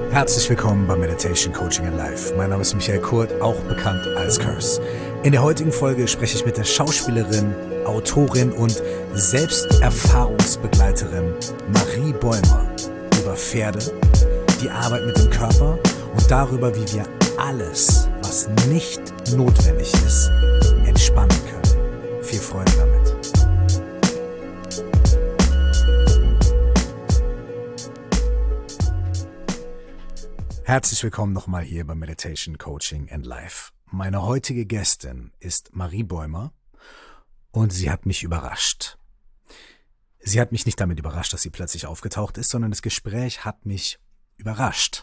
Herzlich willkommen bei Meditation Coaching and Life. Mein Name ist Michael Kurt, auch bekannt als Curse. In der heutigen Folge spreche ich mit der Schauspielerin, Autorin und Selbsterfahrungsbegleiterin Marie Bäumer über Pferde, die Arbeit mit dem Körper und darüber, wie wir alles, was nicht notwendig ist, entspannen können. Viel Freude damit. Herzlich willkommen nochmal hier bei Meditation Coaching and Life. Meine heutige Gästin ist Marie Bäumer und sie hat mich überrascht. Sie hat mich nicht damit überrascht, dass sie plötzlich aufgetaucht ist, sondern das Gespräch hat mich überrascht.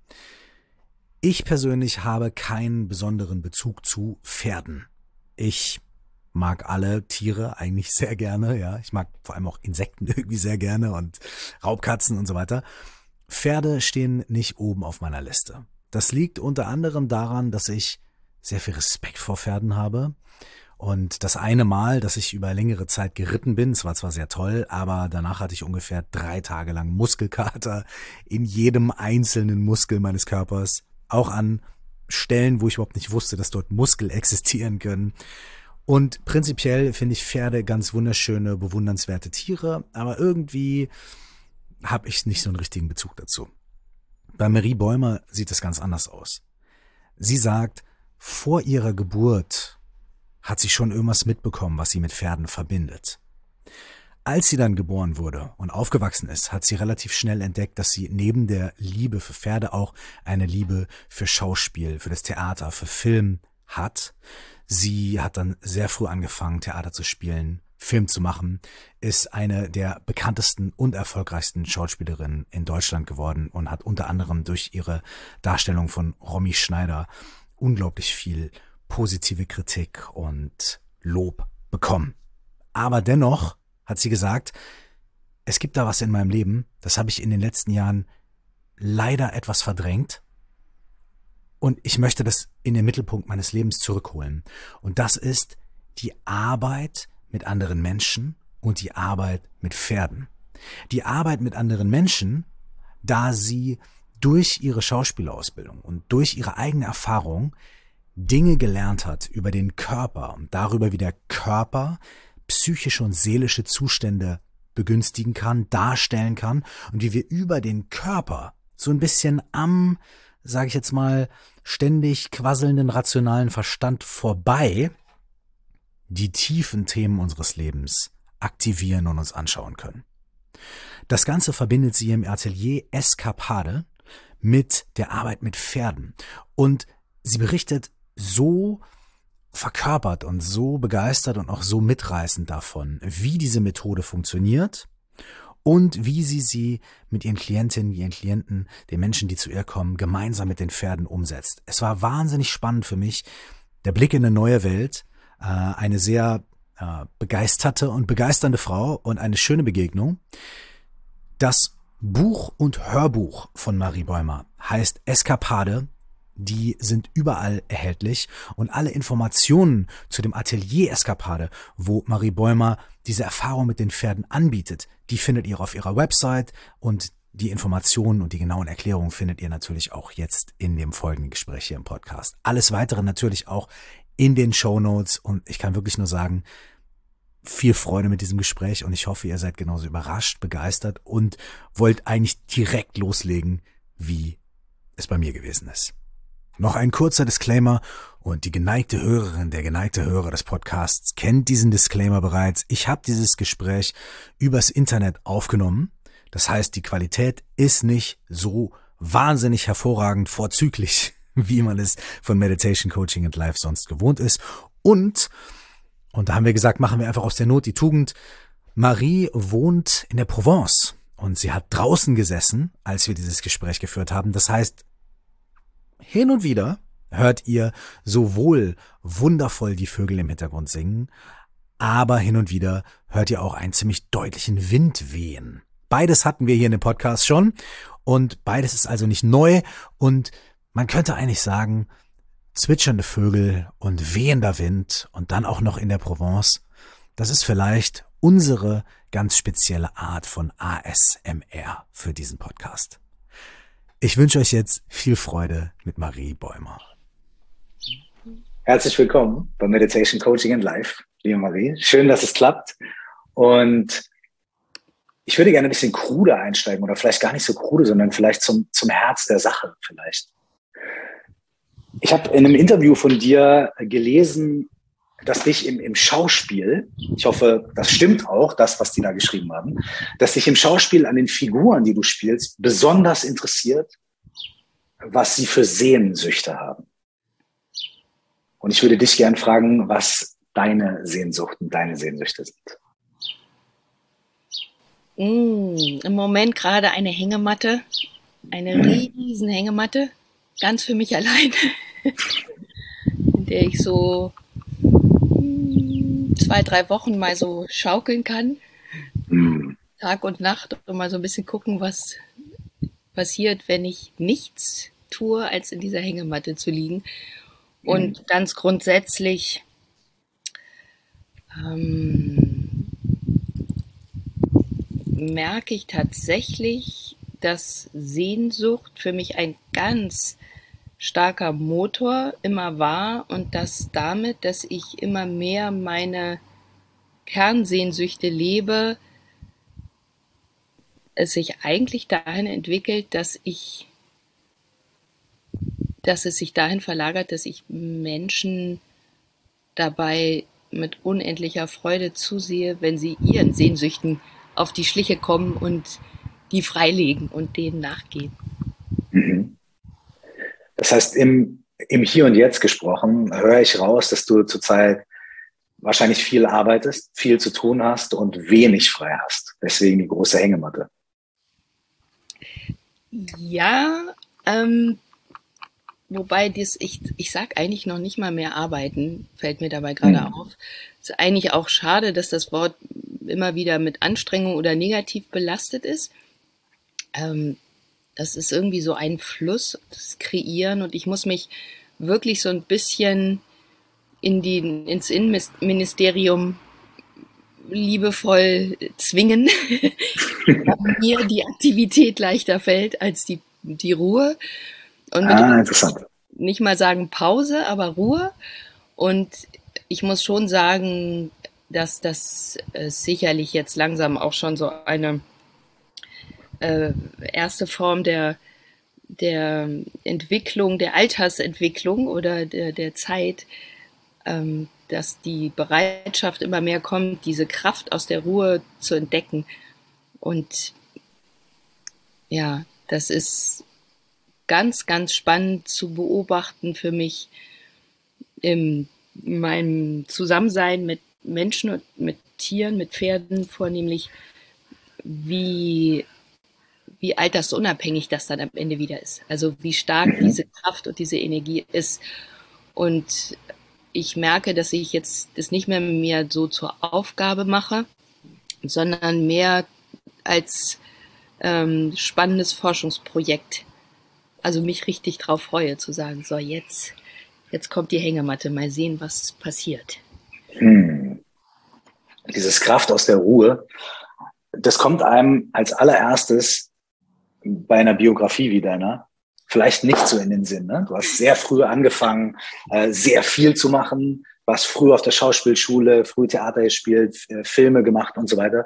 Ich persönlich habe keinen besonderen Bezug zu Pferden. Ich mag alle Tiere eigentlich sehr gerne, ja. Ich mag vor allem auch Insekten irgendwie sehr gerne und Raubkatzen und so weiter. Pferde stehen nicht oben auf meiner Liste. Das liegt unter anderem daran, dass ich sehr viel Respekt vor Pferden habe. Und das eine Mal, dass ich über längere Zeit geritten bin, es war zwar sehr toll, aber danach hatte ich ungefähr 3 Tage lang Muskelkater in jedem einzelnen Muskel meines Körpers. Auch an Stellen, wo ich überhaupt nicht wusste, dass dort Muskel existieren können. Und prinzipiell finde ich Pferde ganz wunderschöne, bewundernswerte Tiere, aber irgendwie habe ich nicht so einen richtigen Bezug dazu. Bei Marie Bäumer sieht es ganz anders aus. Sie sagt, vor ihrer Geburt hat sie schon irgendwas mitbekommen, was sie mit Pferden verbindet. Als sie dann geboren wurde und aufgewachsen ist, hat sie relativ schnell entdeckt, dass sie neben der Liebe für Pferde auch eine Liebe für Schauspiel, für das Theater, für Film hat. Sie hat dann sehr früh angefangen, Theater zu spielen, Film zu machen, ist eine der bekanntesten und erfolgreichsten Schauspielerinnen in Deutschland geworden und hat unter anderem durch ihre Darstellung von Romy Schneider unglaublich viel positive Kritik und Lob bekommen. Aber dennoch hat sie gesagt, es gibt da was in meinem Leben, das habe ich in den letzten Jahren leider etwas verdrängt und ich möchte das in den Mittelpunkt meines Lebens zurückholen. Und das ist die Arbeit mit anderen Menschen und die Arbeit mit Pferden. Die Arbeit mit anderen Menschen, da sie durch ihre Schauspielausbildung und durch ihre eigene Erfahrung Dinge gelernt hat über den Körper und darüber, wie der Körper psychische und seelische Zustände begünstigen kann, darstellen kann und wie wir über den Körper so ein bisschen am, sage ich jetzt mal, ständig quasselnden rationalen Verstand vorbei die tiefen Themen unseres Lebens aktivieren und uns anschauen können. Das Ganze verbindet sie im Atelier Eskapade mit der Arbeit mit Pferden. Und sie berichtet so verkörpert und so begeistert und auch so mitreißend davon, wie diese Methode funktioniert und wie sie mit ihren Klientinnen, ihren Klienten, den Menschen, die zu ihr kommen, gemeinsam mit den Pferden umsetzt. Es war wahnsinnig spannend für mich, der Blick in eine neue Welt, eine sehr begeisterte und begeisternde Frau und eine schöne Begegnung. Das Buch und Hörbuch von Marie Bäumer heißt Eskapade. Die sind überall erhältlich und alle Informationen zu dem Atelier Eskapade, wo Marie Bäumer diese Erfahrung mit den Pferden anbietet, die findet ihr auf ihrer Website und die Informationen und die genauen Erklärungen findet ihr natürlich auch jetzt in dem folgenden Gespräch hier im Podcast. Alles weitere natürlich auch in den Shownotes und ich kann wirklich nur sagen, viel Freude mit diesem Gespräch und ich hoffe, ihr seid genauso überrascht, begeistert und wollt eigentlich direkt loslegen, wie es bei mir gewesen ist. Noch ein kurzer Disclaimer und die geneigte Hörerin, der geneigte Hörer des Podcasts kennt diesen Disclaimer bereits. Ich habe dieses Gespräch übers Internet aufgenommen. Das heißt, die Qualität ist nicht so wahnsinnig hervorragend vorzüglich, wie man es von Meditation Coaching and Life sonst gewohnt ist. Und da haben wir gesagt, machen wir einfach aus der Not die Tugend. Marie wohnt in der Provence und sie hat draußen gesessen, als wir dieses Gespräch geführt haben. Das heißt, hin und wieder hört ihr sowohl wundervoll die Vögel im Hintergrund singen, aber hin und wieder hört ihr auch einen ziemlich deutlichen Wind wehen. Beides hatten wir hier in dem Podcast schon und beides ist also nicht neu und man könnte eigentlich sagen, zwitschernde Vögel und wehender Wind und dann auch noch in der Provence, das ist vielleicht unsere ganz spezielle Art von ASMR für diesen Podcast. Ich wünsche euch jetzt viel Freude mit Marie Bäumer. Herzlich willkommen bei Meditation Coaching and Life, liebe Marie. Schön, dass es klappt. Und ich würde gerne ein bisschen krude einsteigen oder vielleicht gar nicht so krude, sondern vielleicht zum Herz der Sache vielleicht. Ich habe in einem Interview von dir gelesen, dass dich im Schauspiel, ich hoffe, das stimmt auch, das, was die da geschrieben haben, dass dich im Schauspiel an den Figuren, die du spielst, besonders interessiert, was sie für Sehnsüchte haben. Und ich würde dich gern fragen, was deine Sehnsuchten, deine Sehnsüchte sind. Im Moment gerade eine Hängematte, eine riesen Hängematte, ganz für mich allein, in der ich so 2-3 Wochen mal so schaukeln kann, Tag und Nacht, und mal so ein bisschen gucken, was passiert, wenn ich nichts tue, als in dieser Hängematte zu liegen. Und ganz grundsätzlich merke ich tatsächlich, dass Sehnsucht für mich ein ganz starker Motor immer war und dass damit, dass ich immer mehr meine Kernsehnsüchte lebe, es sich eigentlich dahin entwickelt, dass es sich dahin verlagert, dass ich Menschen dabei mit unendlicher Freude zusehe, wenn sie ihren Sehnsüchten auf die Schliche kommen und die freilegen und denen nachgehen. Das heißt, im Hier und Jetzt gesprochen, höre ich raus, dass du zurzeit wahrscheinlich viel arbeitest, viel zu tun hast und wenig frei hast. Deswegen die große Hängematte. Ja, wobei ich sag eigentlich noch nicht mal mehr arbeiten, fällt mir dabei gerade auf. Ist eigentlich auch schade, dass das Wort immer wieder mit Anstrengung oder negativ belastet ist. Das ist irgendwie so ein Fluss, das Kreieren, und ich muss mich wirklich so ein bisschen ins Innenministerium liebevoll zwingen, weil mir die Aktivität leichter fällt als die Ruhe. Und Interessant. Nicht mal sagen Pause, aber Ruhe. Und ich muss schon sagen, dass das sicherlich jetzt langsam auch schon so eine erste Form der Entwicklung, der Altersentwicklung oder der Zeit, dass die Bereitschaft immer mehr kommt, diese Kraft aus der Ruhe zu entdecken. Und ja, das ist ganz, ganz spannend zu beobachten für mich in meinem Zusammensein mit Menschen und mit Tieren, mit Pferden vornehmlich, wie altersunabhängig das dann am Ende wieder ist. Also wie stark diese Kraft und diese Energie ist. Und ich merke, dass ich jetzt das nicht mehr so zur Aufgabe mache, sondern mehr als spannendes Forschungsprojekt. Also mich richtig drauf freue, zu sagen, so jetzt kommt die Hängematte, mal sehen, was passiert. Dieses Kraft aus der Ruhe, das kommt einem als allererstes bei einer Biografie wie deiner vielleicht nicht so in den Sinn. Ne? Du hast sehr früh angefangen, sehr viel zu machen, warst früh auf der Schauspielschule, früh Theater gespielt, Filme gemacht und so weiter.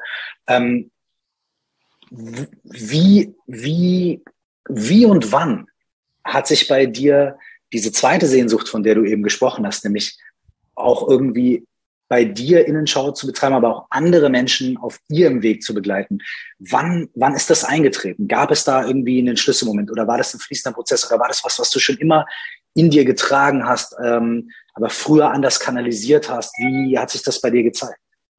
Wie und wann hat sich bei dir diese zweite Sehnsucht, von der du eben gesprochen hast, nämlich auch irgendwie bei dir Innenschau zu betreiben, aber auch andere Menschen auf ihrem Weg zu begleiten. Wann ist das eingetreten? Gab es da irgendwie einen Schlüsselmoment oder war das ein fließender Prozess oder war das was du schon immer in dir getragen hast, aber früher anders kanalisiert hast? Wie hat sich das bei dir gezeigt?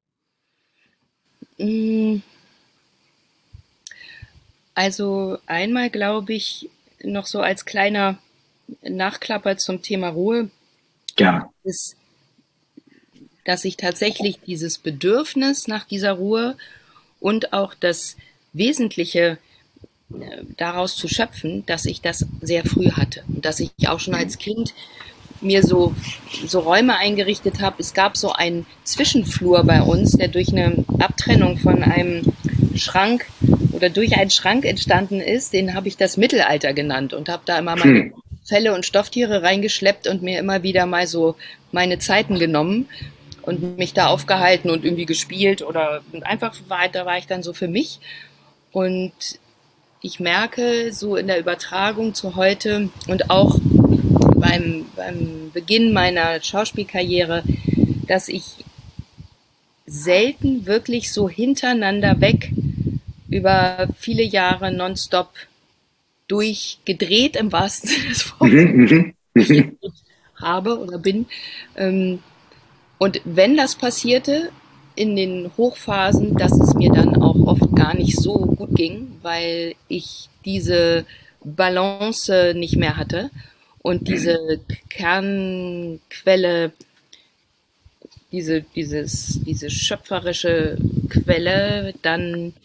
Also einmal glaube ich, noch so als kleiner Nachklapper zum Thema Ruhe, Gerne. ist, dass ich tatsächlich dieses Bedürfnis nach dieser Ruhe und auch das Wesentliche daraus zu schöpfen, dass ich das sehr früh hatte und dass ich auch schon als Kind mir so Räume eingerichtet habe. Es gab so einen Zwischenflur bei uns, der durch eine Abtrennung von einem Schrank oder oder durch einen Schrank entstanden ist, den habe ich das Mittelalter genannt und habe da immer meine Felle und Stofftiere reingeschleppt und mir immer wieder mal so meine Zeiten genommen und mich da aufgehalten und irgendwie gespielt oder einfach da war ich dann so für mich. Und ich merke so in der Übertragung zu heute und auch beim Beginn meiner Schauspielkarriere, dass ich selten wirklich so hintereinander weg über viele Jahre nonstop durchgedreht im wahrsten Sinne des Wortes habe oder bin. Und wenn das passierte in den Hochphasen, dass es mir dann auch oft gar nicht so gut ging, weil ich diese Balance nicht mehr hatte und diese Kernquelle, diese schöpferische Quelle dann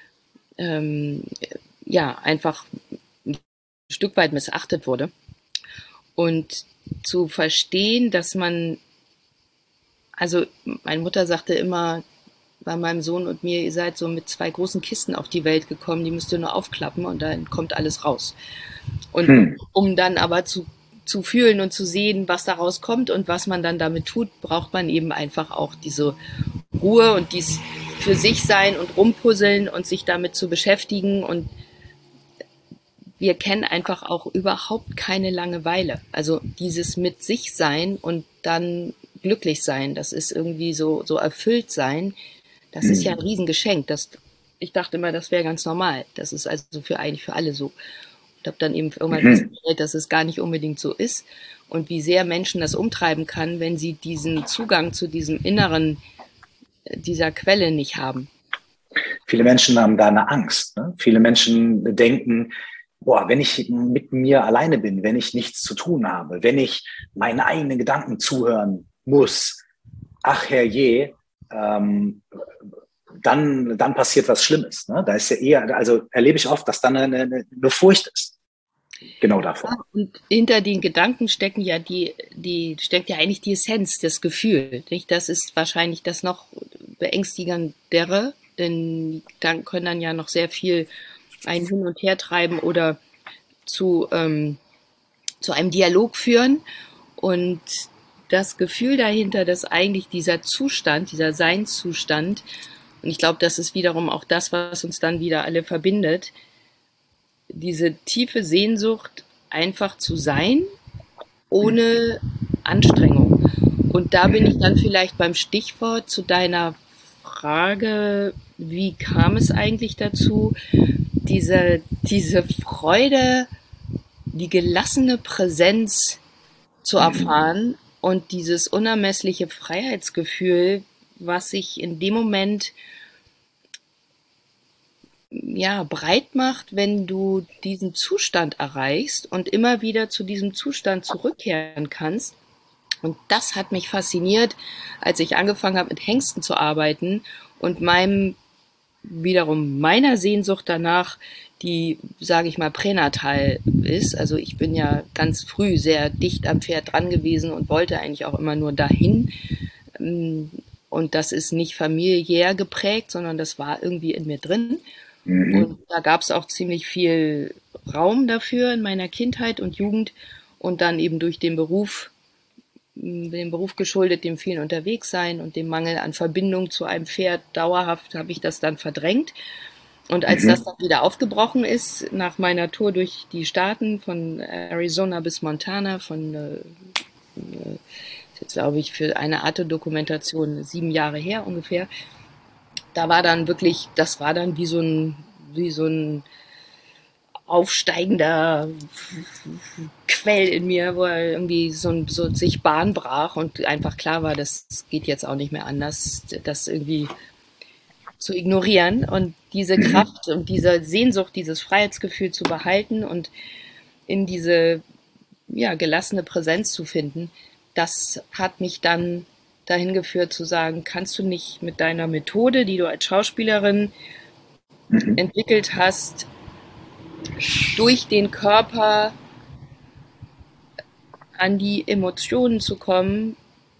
ja einfach ein Stück weit missachtet wurde. Und zu verstehen, dass man, also meine Mutter sagte immer bei meinem Sohn und mir, ihr seid so mit 2 großen Kisten auf die Welt gekommen, die müsst ihr nur aufklappen und dann kommt alles raus. Und um dann aber zu fühlen und zu sehen, was daraus kommt und was man dann damit tut, braucht man eben einfach auch diese Ruhe und dies für sich sein und rumpuzzeln und sich damit zu beschäftigen. Und wir kennen einfach auch überhaupt keine Langeweile. Also dieses mit sich sein und dann glücklich sein, das ist irgendwie so erfüllt sein, das ist ja ein Riesengeschenk. Ich dachte immer, das wäre ganz normal. Das ist also eigentlich für alle so. Ich habe dann eben irgendwann festgestellt, dass es gar nicht unbedingt so ist und wie sehr Menschen das umtreiben kann, wenn sie diesen Zugang zu diesem Inneren, dieser Quelle nicht haben. Viele Menschen haben da eine Angst. Ne? Viele Menschen denken, boah, wenn ich mit mir alleine bin, wenn ich nichts zu tun habe, wenn ich meinen eigenen Gedanken zuhören muss, ach herrje, dann passiert was Schlimmes. Ne? Da ist ja eher, also erlebe ich oft, dass dann eine Furcht ist. Genau davor. Ja, und hinter den Gedanken stecken ja steckt ja eigentlich die Essenz, das Gefühl. Nicht? Das ist wahrscheinlich das noch beängstigendere, denn die Gedanken können dann ja noch sehr viel einen hin und her treiben oder zu einem Dialog führen. Und das Gefühl dahinter, dass eigentlich dieser Zustand, dieser Seinszustand, und ich glaube, das ist wiederum auch das, was uns dann wieder alle verbindet, diese tiefe Sehnsucht, einfach zu sein, ohne Anstrengung. Und da bin ich dann vielleicht beim Stichwort zu deiner Frage, wie kam es eigentlich dazu, diese Freude, die gelassene Präsenz zu erfahren und dieses unermessliche Freiheitsgefühl, was sich in dem Moment ja breit macht, wenn du diesen Zustand erreichst und immer wieder zu diesem Zustand zurückkehren kannst. Und das hat mich fasziniert, als ich angefangen habe, mit Hengsten zu arbeiten und wiederum meiner Sehnsucht danach, die, sage ich mal, pränatal ist. Also ich bin ja ganz früh sehr dicht am Pferd dran gewesen und wollte eigentlich auch immer nur dahin. Und das ist nicht familiär geprägt, sondern das war irgendwie in mir drin. Und da gab es auch ziemlich viel Raum dafür in meiner Kindheit und Jugend. Und dann eben durch dem Beruf geschuldet, dem vielen Unterwegssein und dem Mangel an Verbindung zu einem Pferd dauerhaft, habe ich das dann verdrängt. Und als das dann wieder aufgebrochen ist, nach meiner Tour durch die Staaten von Arizona bis Montana, jetzt glaube ich für eine Arte-Dokumentation 7 Jahre her ungefähr, das war dann wie so ein aufsteigender Quell in mir, wo er irgendwie so sich Bahn brach und einfach klar war, das geht jetzt auch nicht mehr anders, das irgendwie zu ignorieren und diese Kraft und diese Sehnsucht, dieses Freiheitsgefühl zu behalten und in diese gelassene Präsenz zu finden, das hat mich dann dahin geführt zu sagen, kannst du nicht mit deiner Methode, die du als Schauspielerin entwickelt hast, durch den Körper an die Emotionen zu kommen,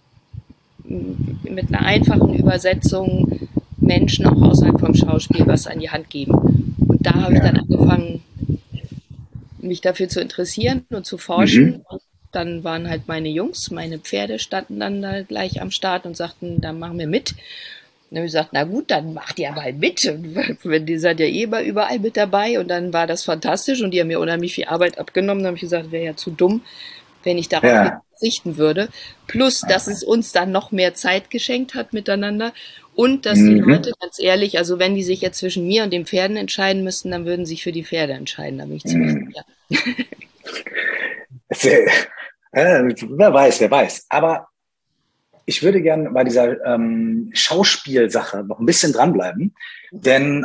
mit einer einfachen Übersetzung Menschen auch außerhalb vom Schauspiel was an die Hand geben. Und Und da habe ich dann angefangen, mich dafür zu interessieren und zu forschen. Und dann waren halt meine Jungs, meine Pferde standen dann da gleich am Start und sagten, dann machen wir mit. Und dann habe ich gesagt, na gut, dann macht ihr mal mit. Und die seid ja eh immer überall mit dabei. Und dann war das fantastisch und die haben mir unheimlich viel Arbeit abgenommen. Dann habe ich gesagt, wäre ja zu dumm, wenn ich darauf verzichten würde. Plus, dass es uns dann noch mehr Zeit geschenkt hat miteinander. Und dass die Leute, ganz ehrlich, also wenn die sich jetzt zwischen mir und den Pferden entscheiden müssten, dann würden sie sich für die Pferde entscheiden. Da bin ich ziemlich sicher. Wer weiß. Aber ich würde gerne bei dieser Schauspielsache noch ein bisschen dranbleiben. Denn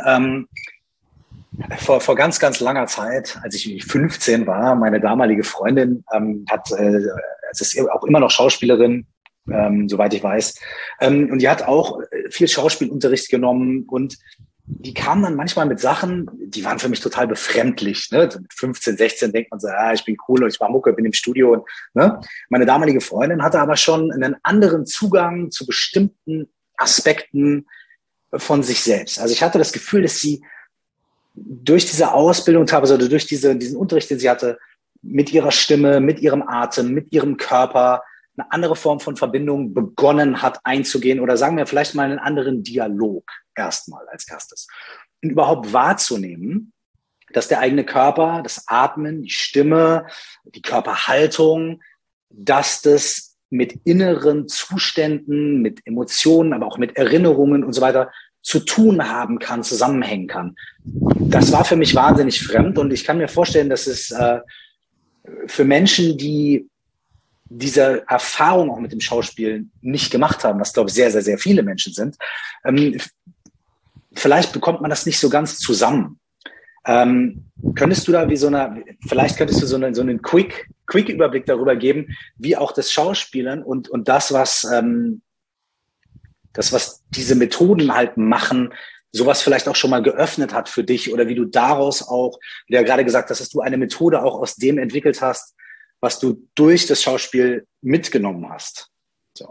vor ganz, ganz langer Zeit, als ich 15 war, meine damalige Freundin es ist auch immer noch Schauspielerin, soweit ich weiß. Und die hat auch viel Schauspielunterricht genommen und die kam dann manchmal mit Sachen, die waren für mich total befremdlich. Ne? Mit 15, 16 denkt man so, ich bin cool und ich mache Mucke, bin im Studio. Und, ne? Meine damalige Freundin hatte aber schon einen anderen Zugang zu bestimmten Aspekten von sich selbst. Also ich hatte das Gefühl, dass sie durch diese Ausbildung teilweise oder durch diesen Unterricht, den sie hatte, mit ihrer Stimme, mit ihrem Atem, mit ihrem Körper eine andere Form von Verbindung begonnen hat einzugehen oder sagen wir vielleicht mal einen anderen Dialog erstmal als erstes. Und überhaupt wahrzunehmen, dass der eigene Körper, das Atmen, die Stimme, die Körperhaltung, dass das mit inneren Zuständen, mit Emotionen, aber auch mit Erinnerungen und so weiter zu tun haben kann, zusammenhängen kann. Das war für mich wahnsinnig fremd und ich kann mir vorstellen, dass es für Menschen, die diese Erfahrung auch mit dem Schauspiel nicht gemacht haben, was glaube ich sehr, sehr, sehr viele Menschen sind, vielleicht bekommt man das nicht so ganz zusammen. Könntest du da vielleicht könntest du so einen Quick-Überblick darüber geben, wie auch das Schauspielern und das, was diese Methoden halt machen, sowas vielleicht auch schon mal geöffnet hat für dich oder wie du daraus auch, wie du ja gerade gesagt hast, dass du eine Methode auch aus dem entwickelt hast, was du durch das Schauspiel mitgenommen hast. So.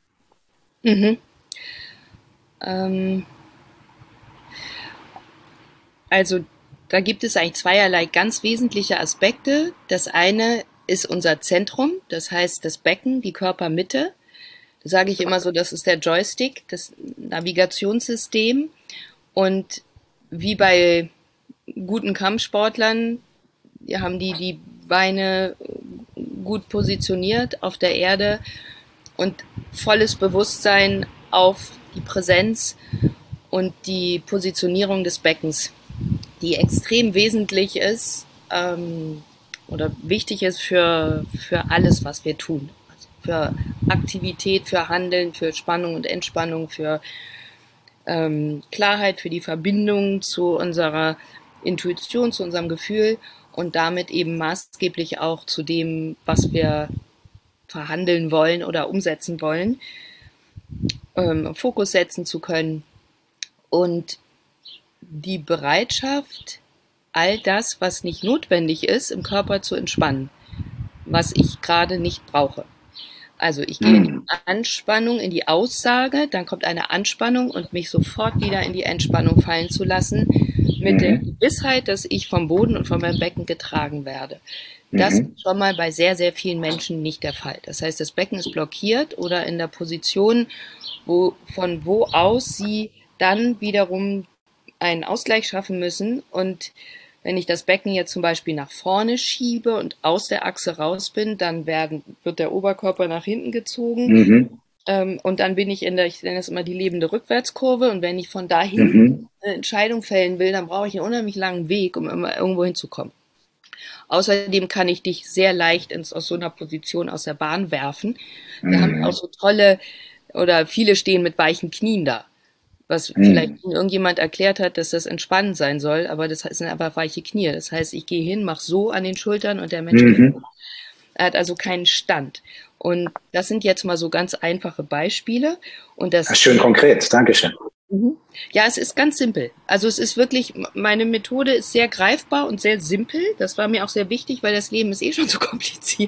Also da gibt es eigentlich zweierlei ganz wesentliche Aspekte. Das eine ist unser Zentrum, das heißt das Becken, die Körpermitte. Da sage ich immer so, das ist der Joystick, das Navigationssystem. Und wie bei guten Kampfsportlern haben die Beine gut positioniert auf der Erde und volles Bewusstsein auf die Präsenz und die Positionierung des Beckens, die extrem wesentlich ist oder wichtig ist für alles, was wir tun. Also für Aktivität, für Handeln, für Spannung und Entspannung, für Klarheit, für die Verbindung zu unserer Intuition, zu unserem Gefühl und damit eben maßgeblich auch zu dem, was wir verhandeln wollen oder umsetzen wollen, Fokus setzen zu können und die Bereitschaft, all das, was nicht notwendig ist, im Körper zu entspannen, was ich gerade nicht brauche. Also ich gehe in die Anspannung, in die Aussage, dann kommt eine Anspannung und mich sofort wieder in die Entspannung fallen zu lassen, mit der Gewissheit, dass ich vom Boden und von meinem Becken getragen werde. Das ist schon mal bei sehr, sehr vielen Menschen nicht der Fall. Das heißt, das Becken ist blockiert oder in der Position, von wo aus sie dann wiederum einen Ausgleich schaffen müssen. Und wenn ich das Becken jetzt zum Beispiel nach vorne schiebe und aus der Achse raus bin, dann wird der Oberkörper nach hinten gezogen. Und dann bin ich ich nenne das immer die lebende Rückwärtskurve. Und wenn ich von da hinten eine Entscheidung fällen will, dann brauche ich einen unheimlich langen Weg, um immer irgendwo hinzukommen. Außerdem kann ich dich sehr leicht aus so einer Position aus der Bahn werfen. Wir haben auch so tolle, oder viele stehen mit weichen Knien da. Was vielleicht irgendjemand erklärt hat, dass das entspannend sein soll, aber das sind einfach weiche Knie. Das heißt, ich gehe hin, mache so an den Schultern und der Mensch geht hoch. Er hat also keinen Stand. Und das sind jetzt mal so ganz einfache Beispiele. Und das schön konkret, Dankeschön. Ja, es ist ganz simpel. Also es ist wirklich, meine Methode ist sehr greifbar und sehr simpel. Das war mir auch sehr wichtig, weil das Leben ist eh schon so kompliziert.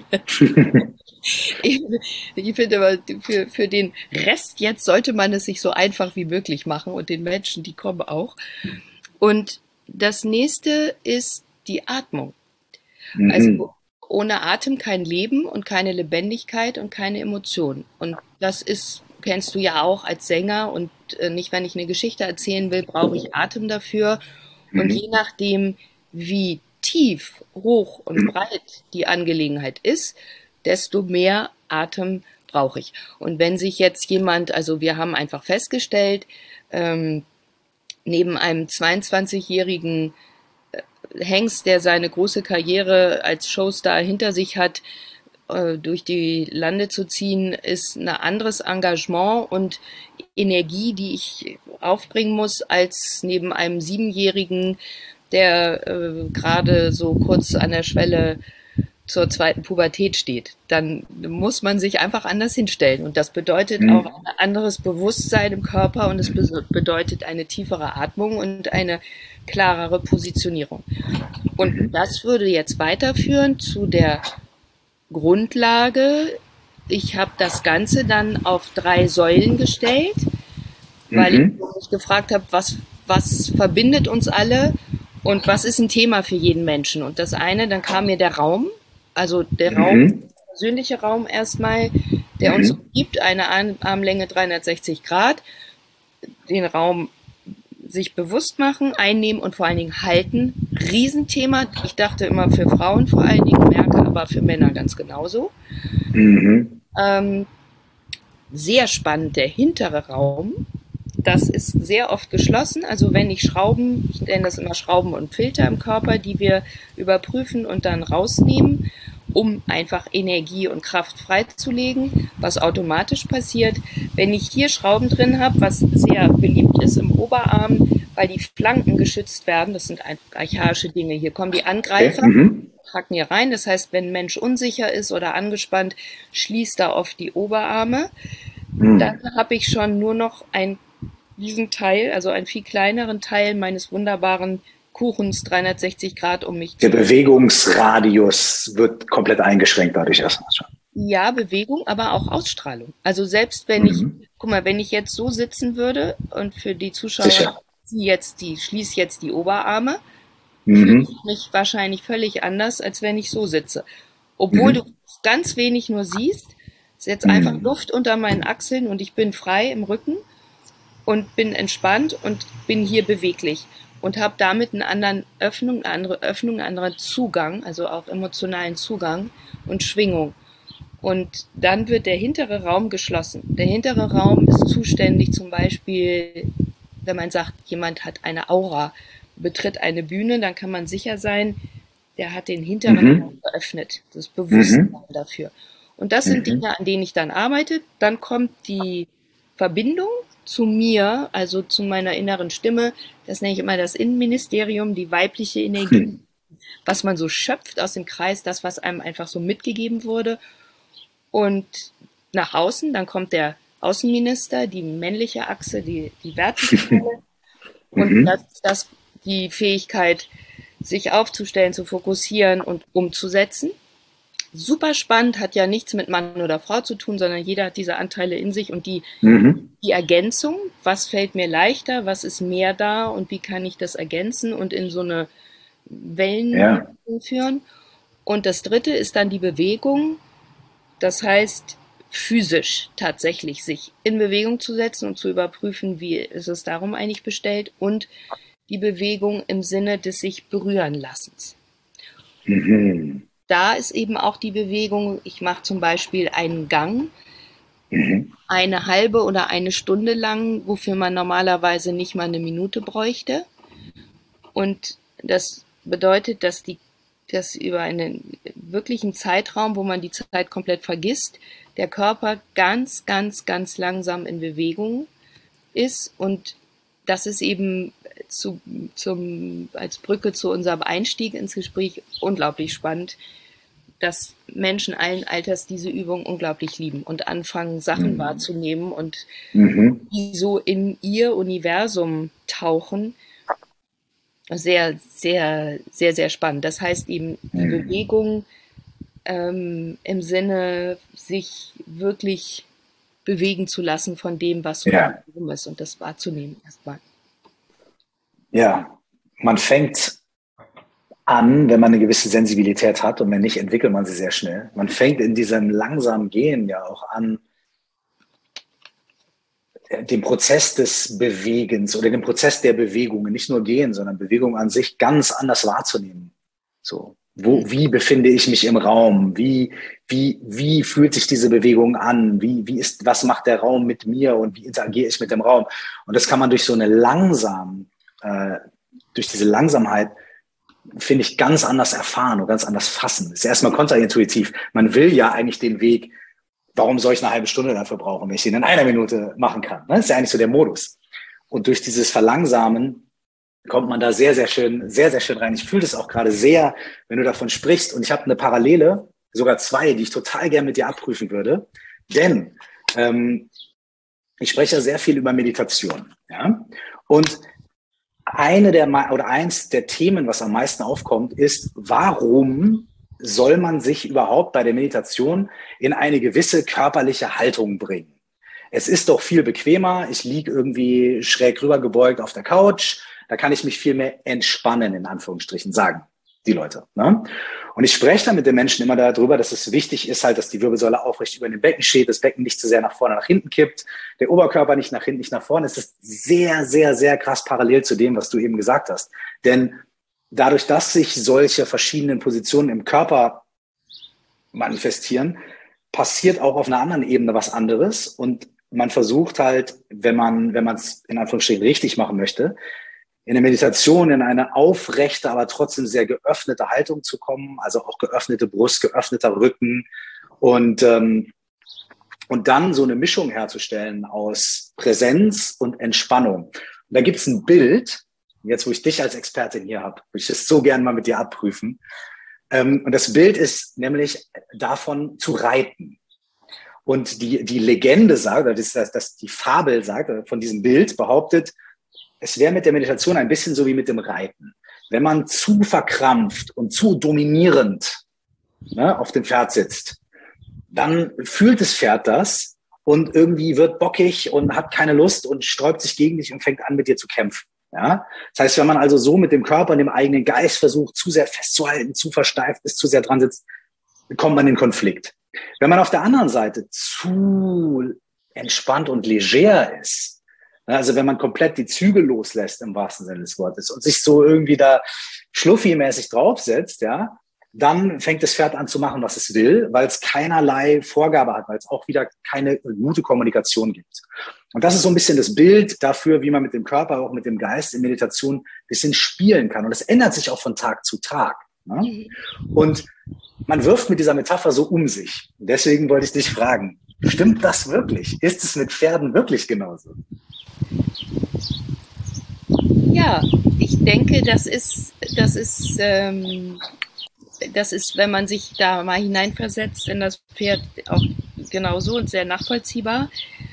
Ich finde aber, für den Rest jetzt sollte man es sich so einfach wie möglich machen und den Menschen, die kommen auch. Und das nächste ist die Atmung. Mhm. Also ohne Atem kein Leben und keine Lebendigkeit und keine Emotion. Und das ist, kennst du ja auch als Sänger und nicht, wenn ich eine Geschichte erzählen will, brauche ich Atem dafür. Und je nachdem, wie tief, hoch und breit die Angelegenheit ist, desto mehr Atem brauche ich. Und wenn sich jetzt jemand, also wir haben einfach festgestellt, neben einem 22-jährigen Hengst, der seine große Karriere als Showstar hinter sich hat, durch die Lande zu ziehen, ist ein anderes Engagement und Energie, die ich aufbringen muss, als neben einem Siebenjährigen, der gerade so kurz an der Schwelle zur zweiten Pubertät steht. Dann muss man sich einfach anders hinstellen. Und das bedeutet auch ein anderes Bewusstsein im Körper und es bedeutet eine tiefere Atmung und eine klarere Positionierung. Und das würde jetzt weiterführen zu der Grundlage. Ich habe das Ganze dann auf 3 Säulen gestellt, weil ich mich gefragt habe, was verbindet uns alle und was ist ein Thema für jeden Menschen. Und das eine, dann kam mir der Raum, also der Raum, der persönliche Raum erstmal, der uns umgibt, eine Armlänge 360 Grad, den Raum sich bewusst machen, einnehmen und vor allen Dingen halten. Riesenthema. Ich dachte immer für Frauen vor allen Dingen, merke aber für Männer ganz genauso. Sehr spannend, der hintere Raum. Das ist sehr oft geschlossen. Also wenn ich Schrauben, ich nenne das immer Schrauben und Filter im Körper, die wir überprüfen und dann rausnehmen, um einfach Energie und Kraft freizulegen, was automatisch passiert. Wenn ich hier Schrauben drin habe, was sehr beliebt ist im Oberarm, weil die Flanken geschützt werden, das sind einfach archaische Dinge. Hier kommen die Angreifer, hacken hier rein. Das heißt, wenn ein Mensch unsicher ist oder angespannt, schließt er oft die Oberarme. Dann habe ich schon nur noch diesen Teil, also einen viel kleineren Teil meines wunderbaren Kuchens 360 Grad um mich. Der Bewegungsradius wird komplett eingeschränkt dadurch erstmal schon. Ja, Bewegung, aber auch Ausstrahlung. Also selbst wenn ich, guck mal, wenn ich jetzt so sitzen würde und für die Zuschauer, schließe jetzt die Oberarme, fühle ich mich wahrscheinlich völlig anders, als wenn ich so sitze. Obwohl du ganz wenig nur siehst, ist jetzt einfach Luft unter meinen Achseln und ich bin frei im Rücken und bin entspannt und bin hier beweglich und habe damit eine andere Öffnung, einen anderen Zugang, also auch emotionalen Zugang und Schwingung. Und dann wird der hintere Raum geschlossen. Der hintere Raum ist zuständig zum Beispiel, wenn man sagt, jemand hat eine Aura, betritt eine Bühne, dann kann man sicher sein, der hat den hinteren Raum geöffnet, das Bewusstsein dafür. Und das sind Dinge, an denen ich dann arbeite. Dann kommt die Verbindung zu mir, also zu meiner inneren Stimme. Das nenne ich immer das Innenministerium, die weibliche Energie, was man so schöpft aus dem Kreis, das, was einem einfach so mitgegeben wurde. Und nach außen, dann kommt der Außenminister, die männliche Achse, die vertikale. Und das ist die Fähigkeit, sich aufzustellen, zu fokussieren und umzusetzen. Super spannend, hat ja nichts mit Mann oder Frau zu tun, sondern jeder hat diese Anteile in sich und die Ergänzung, was fällt mir leichter, was ist mehr da und wie kann ich das ergänzen und in so eine Wellen führen. Und das dritte ist dann die Bewegung, das heißt physisch tatsächlich sich in Bewegung zu setzen und zu überprüfen, wie ist es darum eigentlich bestellt und die Bewegung im Sinne des sich berühren Lassens. Da ist eben auch die Bewegung, ich mache zum Beispiel einen Gang, eine halbe oder eine Stunde lang, wofür man normalerweise nicht mal eine Minute bräuchte. Und das bedeutet, dass über einen wirklichen Zeitraum, wo man die Zeit komplett vergisst, der Körper ganz, ganz, ganz langsam in Bewegung ist. Und das ist eben als Brücke zu unserem Einstieg ins Gespräch unglaublich spannend, dass Menschen allen Alters diese Übung unglaublich lieben und anfangen, Sachen wahrzunehmen und die so in ihr Universum tauchen. Sehr, sehr, sehr, sehr spannend. Das heißt eben die Bewegung im Sinne, sich wirklich bewegen zu lassen von dem, was so ist und das wahrzunehmen erstmal. Ja, Man fängt an, wenn man eine gewisse Sensibilität hat, und wenn nicht, entwickelt man sie sehr schnell. Man fängt in diesem langsamen Gehen ja auch an, den Prozess des Bewegens oder den Prozess der Bewegungen, nicht nur Gehen, sondern Bewegung an sich ganz anders wahrzunehmen. So, wie befinde ich mich im Raum? Wie fühlt sich diese Bewegung an? Was macht der Raum mit mir und wie interagiere ich mit dem Raum? Und das kann man durch so eine durch diese Langsamkeit, finde ich, ganz anders erfahren und ganz anders fassen. Das ist erstmal kontraintuitiv. Man will ja eigentlich den Weg. Warum soll ich eine halbe Stunde dafür brauchen, wenn ich den in einer Minute machen kann? Das ist ja eigentlich so der Modus. Und durch dieses Verlangsamen kommt man da sehr, sehr schön rein. Ich fühle das auch gerade sehr, wenn du davon sprichst. Und ich habe eine Parallele, sogar zwei, die ich total gerne mit dir abprüfen würde. Denn ich spreche ja sehr viel über Meditation. Ja? Und eins der Themen, was am meisten aufkommt, ist, warum soll man sich überhaupt bei der Meditation in eine gewisse körperliche Haltung bringen? Es ist doch viel bequemer, ich liege irgendwie schräg rübergebeugt auf der Couch, da kann ich mich viel mehr entspannen, in Anführungsstrichen, sagen die Leute. Ne? Und ich spreche dann mit den Menschen immer darüber, dass es wichtig ist halt, dass die Wirbelsäule aufrecht über dem Becken steht, das Becken nicht zu sehr nach vorne, nach hinten kippt, der Oberkörper nicht nach hinten, nicht nach vorne. Es ist sehr, sehr, sehr krass parallel zu dem, was du eben gesagt hast. Denn dadurch, dass sich solche verschiedenen Positionen im Körper manifestieren, passiert auch auf einer anderen Ebene was anderes. Und man versucht halt, wenn man es in Anführungsstrichen richtig machen möchte, in der Meditation in eine aufrechte, aber trotzdem sehr geöffnete Haltung zu kommen, also auch geöffnete Brust, geöffneter Rücken und dann so eine Mischung herzustellen aus Präsenz und Entspannung. Und da gibt es ein Bild, jetzt wo ich dich als Expertin hier habe, würde ich das so gerne mal mit dir abprüfen. Und das Bild ist nämlich davon zu reiten. Und die Legende sagt, oder dass die Fabel sagt, von diesem Bild behauptet, es wäre mit der Meditation ein bisschen so wie mit dem Reiten. Wenn man zu verkrampft und zu dominierend auf dem Pferd sitzt, dann fühlt das Pferd das und irgendwie wird bockig und hat keine Lust und sträubt sich gegen dich und fängt an, mit dir zu kämpfen. Ja? Das heißt, wenn man also so mit dem Körper und dem eigenen Geist versucht, zu sehr festzuhalten, zu versteift ist, zu sehr dran sitzt, kommt man in Konflikt. Wenn man auf der anderen Seite zu entspannt und leger ist, also wenn man komplett die Zügel loslässt im wahrsten Sinne des Wortes und sich so irgendwie da schluffi-mäßig draufsetzt, ja, dann fängt das Pferd an zu machen, was es will, weil es keinerlei Vorgabe hat, weil es auch wieder keine gute Kommunikation gibt. Und das ist so ein bisschen das Bild dafür, wie man mit dem Körper, auch mit dem Geist in Meditation ein bisschen spielen kann. Und das ändert sich auch von Tag zu Tag. Ne? Und man wirft mit dieser Metapher so um sich. Deswegen wollte ich dich fragen, stimmt das wirklich? Ist es mit Pferden wirklich genauso? Ja, ich denke, das ist, wenn man sich da mal hineinversetzt in das Pferd, auch genauso und sehr nachvollziehbar.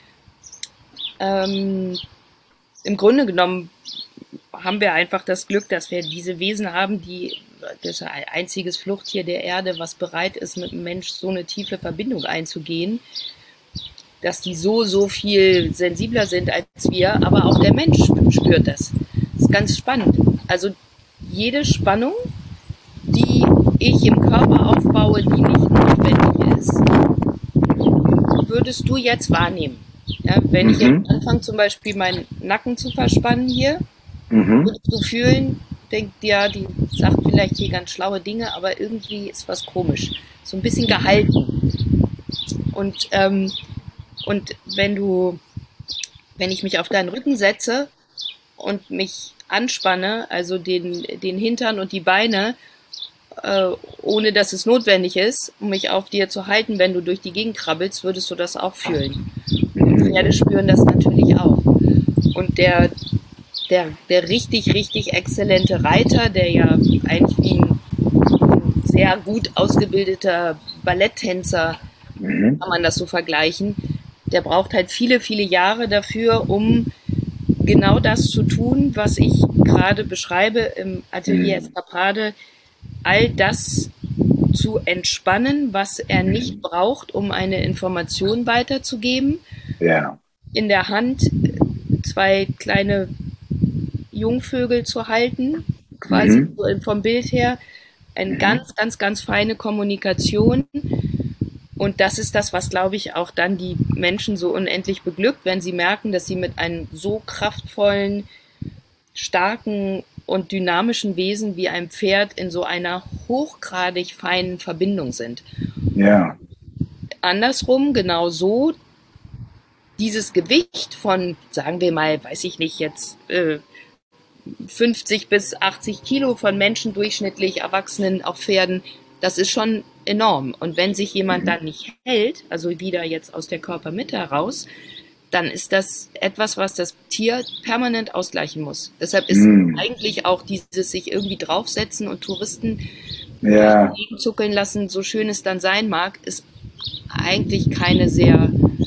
Im Grunde genommen haben wir einfach das Glück, dass wir diese Wesen haben, das ist ein einziges Fluchttier der Erde, was bereit ist, mit dem Mensch so eine tiefe Verbindung einzugehen, dass die so viel sensibler sind als wir, aber auch der Mensch spürt das. Das ist ganz spannend. Also jede Spannung, die ich im Körper aufbaue, die nicht notwendig ist, würdest du jetzt wahrnehmen. Ja, wenn ich jetzt anfange, zum Beispiel meinen Nacken zu verspannen hier, würdest du fühlen, denkt ja, die sagt vielleicht hier ganz schlaue Dinge, aber irgendwie ist was komisch. So ein bisschen gehalten. Und wenn ich mich auf deinen Rücken setze und mich anspanne, also den Hintern und die Beine, ohne dass es notwendig ist, um mich auf dir zu halten, wenn du durch die Gegend krabbelst, würdest du das auch fühlen. Und Pferde spüren das natürlich auch. Und der richtig, richtig exzellente Reiter, der ja eigentlich wie ein sehr gut ausgebildeter Balletttänzer, kann man das so vergleichen, der braucht halt viele, viele Jahre dafür, um genau das zu tun, was ich gerade beschreibe im Atelier Escapade, all das zu entspannen, was er nicht braucht, um eine Information weiterzugeben. Ja. In der Hand 2 kleine Jungvögel zu halten quasi vom Bild her. Eine ganz, ganz, ganz feine Kommunikation. Und das ist das, was, glaube ich, auch dann die Menschen so unendlich beglückt, wenn sie merken, dass sie mit einem so kraftvollen, starken und dynamischen Wesen wie einem Pferd in so einer hochgradig feinen Verbindung sind. Ja. Andersrum, genau so, dieses Gewicht von, sagen wir mal, weiß ich nicht, jetzt 50 bis 80 Kilo von Menschen, durchschnittlich Erwachsenen auf Pferden, das ist schon enorm. Und wenn sich jemand dann nicht hält, also wieder jetzt aus der Körpermitte heraus, dann ist das etwas, was das Tier permanent ausgleichen muss. Deshalb ist eigentlich auch dieses sich irgendwie draufsetzen und Touristen zuckeln lassen, so schön es dann sein mag, ist eigentlich keine sehr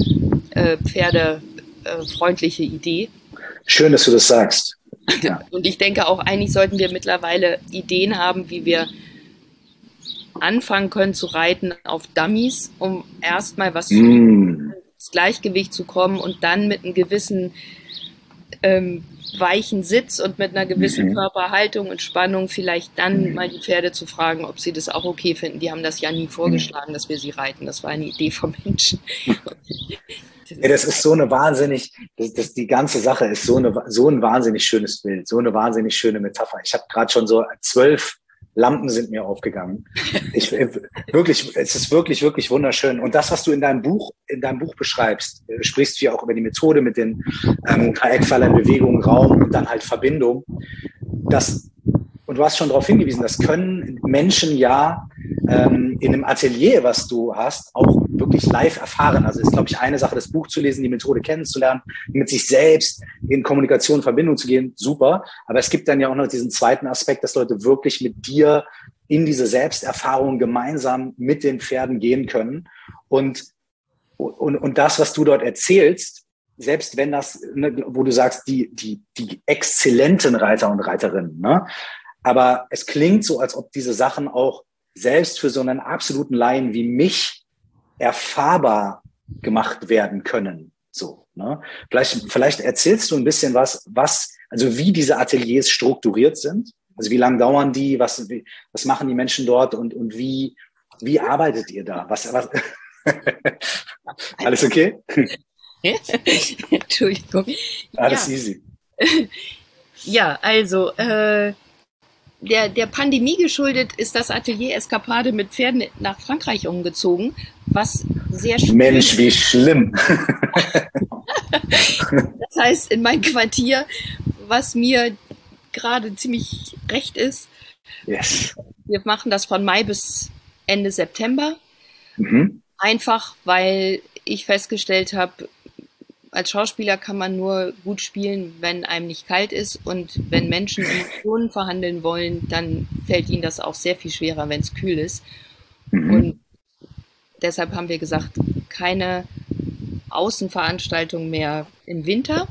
pferdefreundliche Idee. Schön, dass du das sagst. Ja. Und ich denke auch, eigentlich sollten wir mittlerweile Ideen haben, wie wir anfangen können zu reiten auf Dummies, um erstmal was ins Gleichgewicht zu kommen und dann mit einem gewissen weichen Sitz und mit einer gewissen Körperhaltung und Spannung vielleicht dann mal die Pferde zu fragen, ob sie das auch okay finden. Die haben das ja nie vorgeschlagen, dass wir sie reiten. Das war eine Idee vom Menschen. Ja, das ist so eine wahnsinnig, die ganze Sache ist so ein wahnsinnig schönes Bild, so eine wahnsinnig schöne Metapher. Ich habe gerade schon so 12 Lampen sind mir aufgegangen. Es ist wirklich, wirklich wunderschön. Und das, was du in deinem Buch beschreibst, sprichst du ja auch über die Methode mit den Dreieckpfeilern, Bewegung, Raum und dann halt Verbindung. Und du hast schon darauf hingewiesen, das können Menschen ja in einem Atelier, was du hast, auch wirklich live erfahren. Also ist, glaube ich, eine Sache, das Buch zu lesen, die Methode kennenzulernen, mit sich selbst in Kommunikation, Verbindung zu gehen, super. Aber es gibt dann ja auch noch diesen zweiten Aspekt, dass Leute wirklich mit dir in diese Selbsterfahrung gemeinsam mit den Pferden gehen können. Und das, was du dort erzählst, selbst wenn das, ne, wo du sagst, die exzellenten Reiter und Reiterinnen, ne? Aber es klingt so, als ob diese Sachen auch selbst für so einen absoluten Laien wie mich erfahrbar gemacht werden können. So, ne? Vielleicht erzählst du ein bisschen also wie diese Ateliers strukturiert sind. Also wie lang dauern die? Was machen die Menschen dort und wie arbeitet ihr da? Alles okay? Entschuldigung. Alles easy. Ja, also der Pandemie geschuldet ist das Atelier Eskapade mit Pferden nach Frankreich umgezogen, was sehr schön. Mensch, wie schlimm. Das heißt, in mein Quartier, was mir gerade ziemlich recht ist. Yes. Wir machen das von Mai bis Ende September. Einfach, weil ich festgestellt habe, als Schauspieler kann man nur gut spielen, wenn einem nicht kalt ist. Und wenn Menschen Emotionen verhandeln wollen, dann fällt ihnen das auch sehr viel schwerer, wenn es kühl ist. Und deshalb haben wir gesagt, keine Außenveranstaltung mehr im Winter.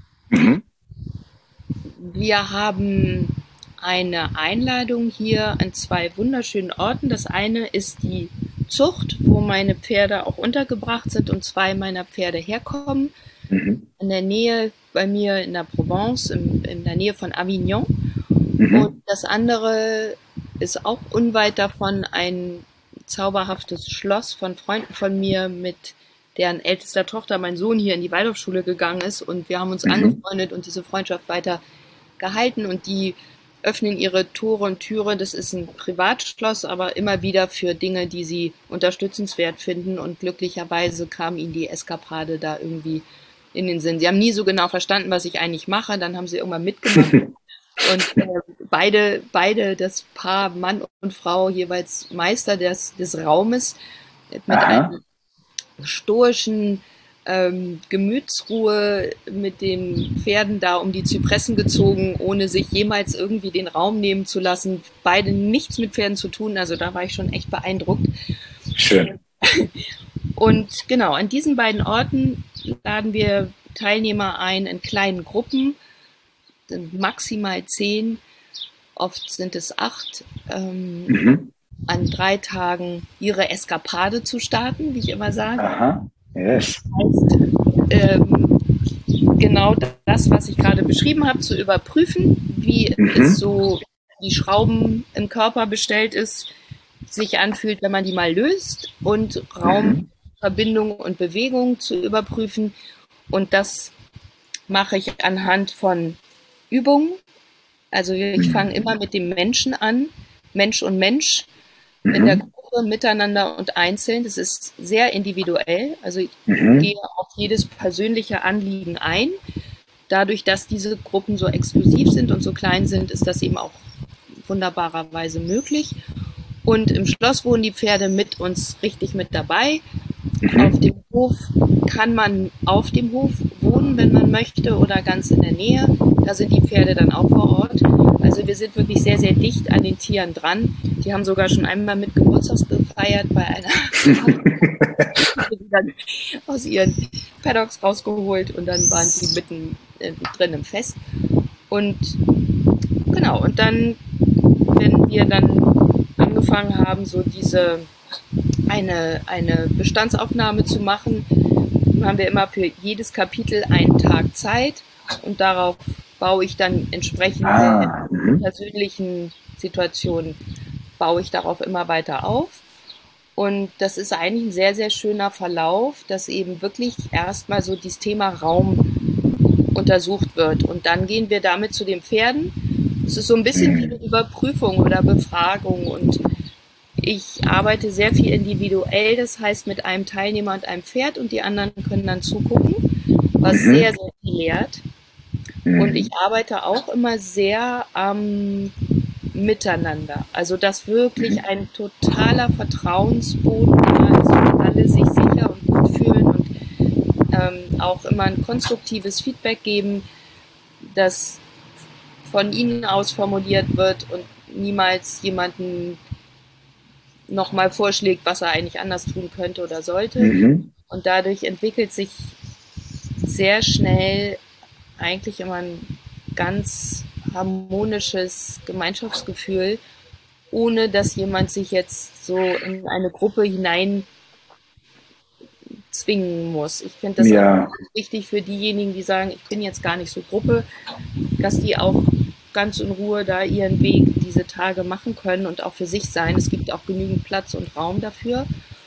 Wir haben eine Einladung hier an 2 wunderschönen Orten. Das eine ist die Zucht, wo meine Pferde auch untergebracht sind und 2 meiner Pferde herkommen. In der Nähe bei mir in der Provence, in der Nähe von Avignon. Und das andere ist auch unweit davon ein zauberhaftes Schloss von Freunden von mir, mit deren ältester Tochter mein Sohn hier in die Waldorfschule gegangen ist. Und wir haben uns angefreundet und diese Freundschaft weiter gehalten. Und die öffnen ihre Tore und Türe. Das ist ein Privatschloss, aber immer wieder für Dinge, die sie unterstützenswert finden. Und glücklicherweise kam ihnen die Eskapade da irgendwie in den Sinn. Sie haben nie so genau verstanden, was ich eigentlich mache. Dann haben sie irgendwann mitgemacht. Und beide, das Paar Mann und Frau, jeweils Meister des Raumes, mit einer stoischen Gemütsruhe mit den Pferden da um die Zypressen gezogen, ohne sich jemals irgendwie den Raum nehmen zu lassen. Beide nichts mit Pferden zu tun, also da war ich schon echt beeindruckt. Schön. Und genau, an diesen beiden Orten laden wir Teilnehmer ein in kleinen Gruppen, maximal 10, oft sind es 8, an 3 Tagen ihre Eskapade zu starten, wie ich immer sage. Aha, yes. Das heißt, genau das, was ich gerade beschrieben habe, zu überprüfen, wie es so die Schrauben im Körper bestellt ist, sich anfühlt, wenn man die mal löst, und Raum, Verbindung und Bewegung zu überprüfen. Und das mache ich anhand von Übungen. Also ich fange immer mit dem Menschen an, Mensch und Mensch, in der Gruppe, miteinander und einzeln. Das ist sehr individuell. Also ich gehe auf jedes persönliche Anliegen ein. Dadurch, dass diese Gruppen so exklusiv sind und so klein sind, ist das eben auch wunderbarerweise möglich. Und im Schloss wohnen die Pferde mit uns richtig mit dabei. Auf dem Hof kann man auf dem Hof wohnen, wenn man möchte, oder ganz in der Nähe. Da sind die Pferde dann auch vor Ort. Also wir sind wirklich sehr, sehr dicht an den Tieren dran. Die haben sogar schon einmal mit Geburtstag gefeiert bei einer die dann aus ihren Paddocks rausgeholt, und dann waren sie mitten drin im Fest. Und genau, und dann, wenn wir dann angefangen haben, so eine Bestandsaufnahme zu machen, haben wir immer für jedes Kapitel einen Tag Zeit, und darauf baue ich dann entsprechend der persönlichen Situation, baue ich darauf immer weiter auf. Und das ist eigentlich ein sehr, sehr schöner Verlauf, dass eben wirklich erstmal so dieses Thema Raum untersucht wird. Und dann gehen wir damit zu den Pferden. Es ist so ein bisschen wie eine Überprüfung oder Befragung. Und ich arbeite sehr viel individuell, das heißt mit einem Teilnehmer und einem Pferd, und die anderen können dann zugucken, was sehr, sehr viel lehrt. Und ich arbeite auch immer sehr am Miteinander. Also dass wirklich ein totaler Vertrauensboden da ist und alle sich sicher und gut fühlen und auch immer ein konstruktives Feedback geben, das von ihnen aus formuliert wird und niemals jemanden nochmal vorschlägt, was er eigentlich anders tun könnte oder sollte. Und dadurch entwickelt sich sehr schnell eigentlich immer ein ganz harmonisches Gemeinschaftsgefühl, ohne dass jemand sich jetzt so in eine Gruppe hinein zwingen muss. Ich finde das auch wichtig für diejenigen, die sagen, ich bin jetzt gar nicht so Gruppe, dass die auch ganz in Ruhe da ihren Weg diese Tage machen können und auch für sich sein. Es gibt auch genügend Platz und Raum dafür.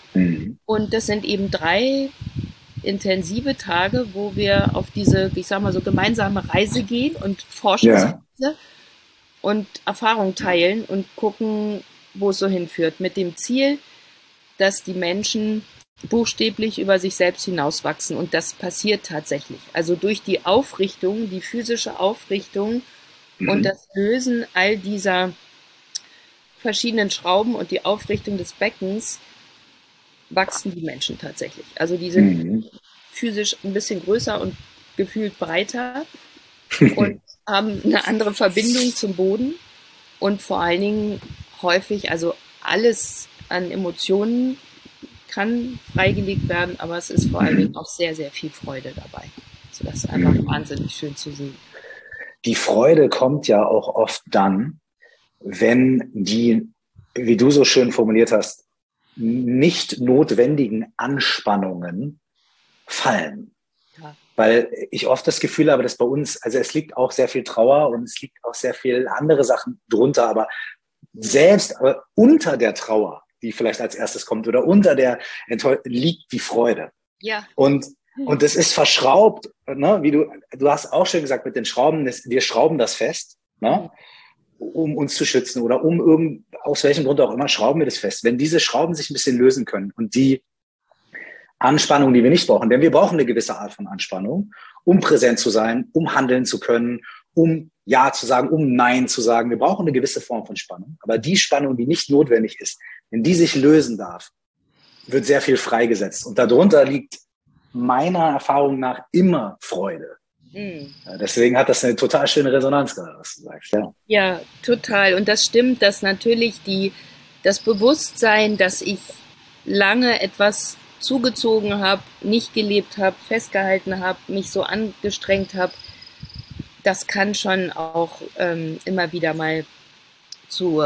Und das sind eben 3 intensive Tage, wo wir auf diese, ich sag mal so, gemeinsame Reise gehen und Forschungsreise und Erfahrung teilen und gucken, wo es so hinführt. Mit dem Ziel, dass die Menschen buchstäblich über sich selbst hinauswachsen. Und das passiert tatsächlich. Also durch die Aufrichtung, die physische Aufrichtung und das Lösen all dieser verschiedenen Schrauben und die Aufrichtung des Beckens wachsen die Menschen tatsächlich. Also die sind physisch ein bisschen größer und gefühlt breiter und haben eine andere Verbindung zum Boden und vor allen Dingen häufig, also alles an Emotionen kann freigelegt werden, aber es ist vor allen Dingen auch sehr, sehr viel Freude dabei. Also das ist einfach wahnsinnig schön zu sehen. Die Freude kommt ja auch oft dann, wenn die, wie du so schön formuliert hast, nicht notwendigen Anspannungen fallen. Ja. Weil ich oft das Gefühl habe, dass bei uns, also es liegt auch sehr viel Trauer und es liegt auch sehr viel andere Sachen drunter, aber selbst unter der Trauer, die vielleicht als erstes kommt, oder unter der Enttäuschung, liegt die Freude. Ja. Und das ist verschraubt, ne? Wie du hast auch schön gesagt mit den Schrauben, wir schrauben das fest, ne? Um uns zu schützen oder aus welchem Grund auch immer, schrauben wir das fest. Wenn diese Schrauben sich ein bisschen lösen können und die Anspannung, die wir nicht brauchen, denn wir brauchen eine gewisse Art von Anspannung, um präsent zu sein, um handeln zu können, um Ja zu sagen, um Nein zu sagen. Wir brauchen eine gewisse Form von Spannung. Aber die Spannung, die nicht notwendig ist, wenn die sich lösen darf, wird sehr viel freigesetzt. Und darunter liegt meiner Erfahrung nach immer Freude. Ja, deswegen hat das eine total schöne Resonanz gerade, was du sagst. Ja, total. Und das stimmt, dass natürlich das Bewusstsein, dass ich lange etwas zugezogen habe, nicht gelebt habe, festgehalten habe, mich so angestrengt habe, das kann schon auch immer wieder mal zu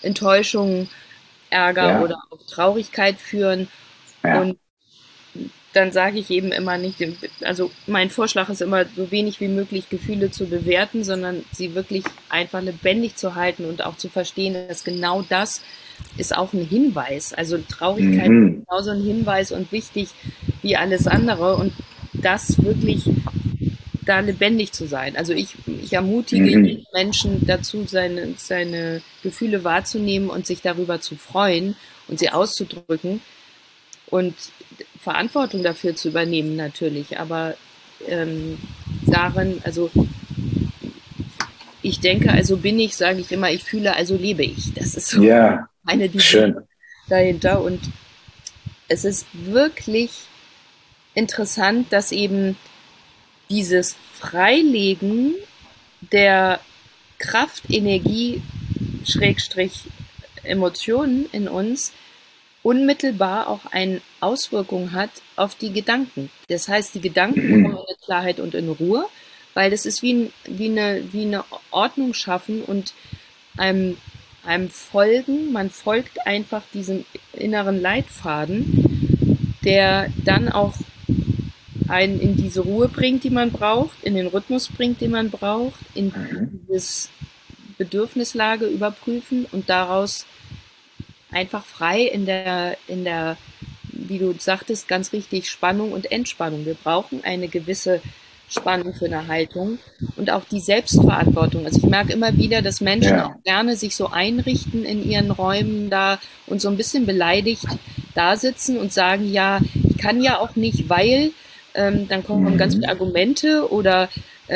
Enttäuschung, Ärger oder auch Traurigkeit führen. Ja. Und dann sage ich eben immer nicht, also mein Vorschlag ist immer, so wenig wie möglich Gefühle zu bewerten, sondern sie wirklich einfach lebendig zu halten und auch zu verstehen, dass genau das ist auch ein Hinweis. Also Traurigkeit ist genauso ein Hinweis und wichtig wie alles andere und das wirklich da lebendig zu sein. Also ich ermutige Menschen dazu, seine Gefühle wahrzunehmen und sich darüber zu freuen und sie auszudrücken und Verantwortung dafür zu übernehmen natürlich. Aber darin, also ich denke, also bin ich, sage ich immer, ich fühle, also lebe ich. Das ist so eine Idee dahinter. Und es ist wirklich interessant, dass eben dieses Freilegen der Kraft, Energie, Schrägstrich Emotionen in uns unmittelbar auch eine Auswirkung hat auf die Gedanken. Das heißt, die Gedanken kommen in Klarheit und in Ruhe, weil das ist wie eine Ordnung schaffen und einem folgen. Man folgt einfach diesem inneren Leitfaden, der dann auch einen in diese Ruhe bringt, die man braucht, in den Rhythmus bringt, den man braucht, in dieses Bedürfnislage überprüfen und daraus einfach frei in der, wie du sagtest, ganz richtig, Spannung und Entspannung. Wir brauchen eine gewisse Spannung für eine Haltung und auch die Selbstverantwortung. Also ich merke immer wieder, dass Menschen auch gerne sich so einrichten in ihren Räumen da und so ein bisschen beleidigt da sitzen und sagen, ja, ich kann ja auch nicht, weil dann kommen ganz viele Argumente oder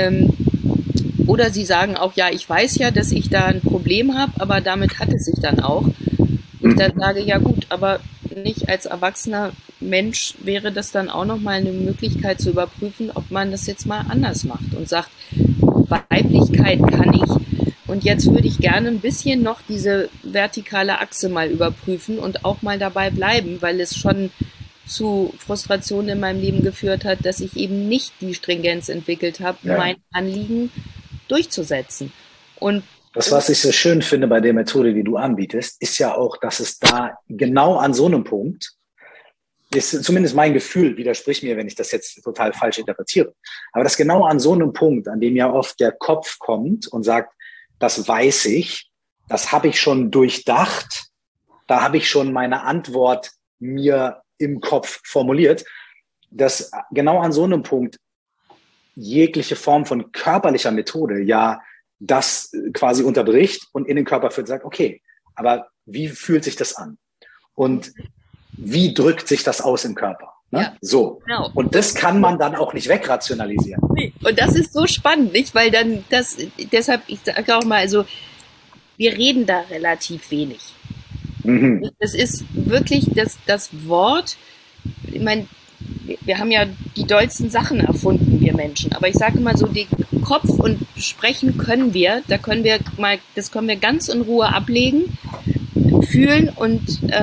sie sagen auch, ja, ich weiß ja, dass ich da ein Problem habe, aber damit hat es sich dann auch. Und ich dann sage, ja gut, aber nicht als erwachsener Mensch wäre das dann auch nochmal eine Möglichkeit zu überprüfen, ob man das jetzt mal anders macht und sagt, Weiblichkeit kann ich. Und jetzt würde ich gerne ein bisschen noch diese vertikale Achse mal überprüfen und auch mal dabei bleiben, weil es schon zu Frustrationen in meinem Leben geführt hat, dass ich eben nicht die Stringenz entwickelt habe, mein Anliegen durchzusetzen. Und das, was ich so schön finde bei der Methode, die du anbietest, ist ja auch, dass es da genau an so einem Punkt, ist zumindest mein Gefühl, widersprich mir, wenn ich das jetzt total falsch interpretiere, aber dass genau an so einem Punkt, an dem ja oft der Kopf kommt und sagt, das weiß ich, das habe ich schon durchdacht, da habe ich schon meine Antwort mir im Kopf formuliert, dass genau an so einem Punkt jegliche Form von körperlicher Methode ja das quasi unterbricht und in den Körper führt und sagt, okay, aber wie fühlt sich das an? Und wie drückt sich das aus im Körper? Ne? Ja, so. Genau. Und das kann man dann auch nicht wegrationalisieren. Nee. Und das ist so spannend, nicht? Weil dann deshalb, ich sage auch mal, also wir reden da relativ wenig. Das ist wirklich das Wort, ich meine, wir haben ja die dollsten Sachen erfunden, wir Menschen. Aber ich sage immer so, den Kopf und sprechen können wir, das können wir ganz in Ruhe ablegen, fühlen und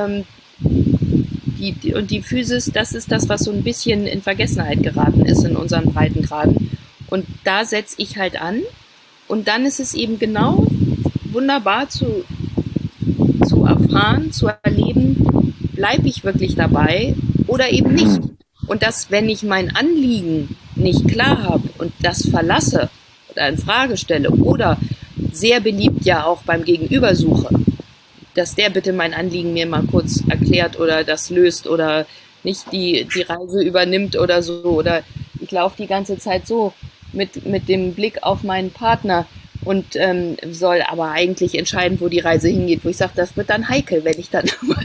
die Physis, das ist das, was so ein bisschen in Vergessenheit geraten ist in unseren Breitengraden. Und da setze ich halt an. Und dann ist es eben genau wunderbar zu erfahren, zu erleben, bleibe ich wirklich dabei oder eben nicht. Und dass, wenn ich mein Anliegen nicht klar habe und das verlasse oder in Frage stelle oder sehr beliebt ja auch beim Gegenüber suche, dass der bitte mein Anliegen mir mal kurz erklärt oder das löst oder nicht die Reise übernimmt oder so. Oder ich laufe die ganze Zeit so mit dem Blick auf meinen Partner und soll aber eigentlich entscheiden, wo die Reise hingeht, wo ich sage, das wird dann heikel, wenn ich dann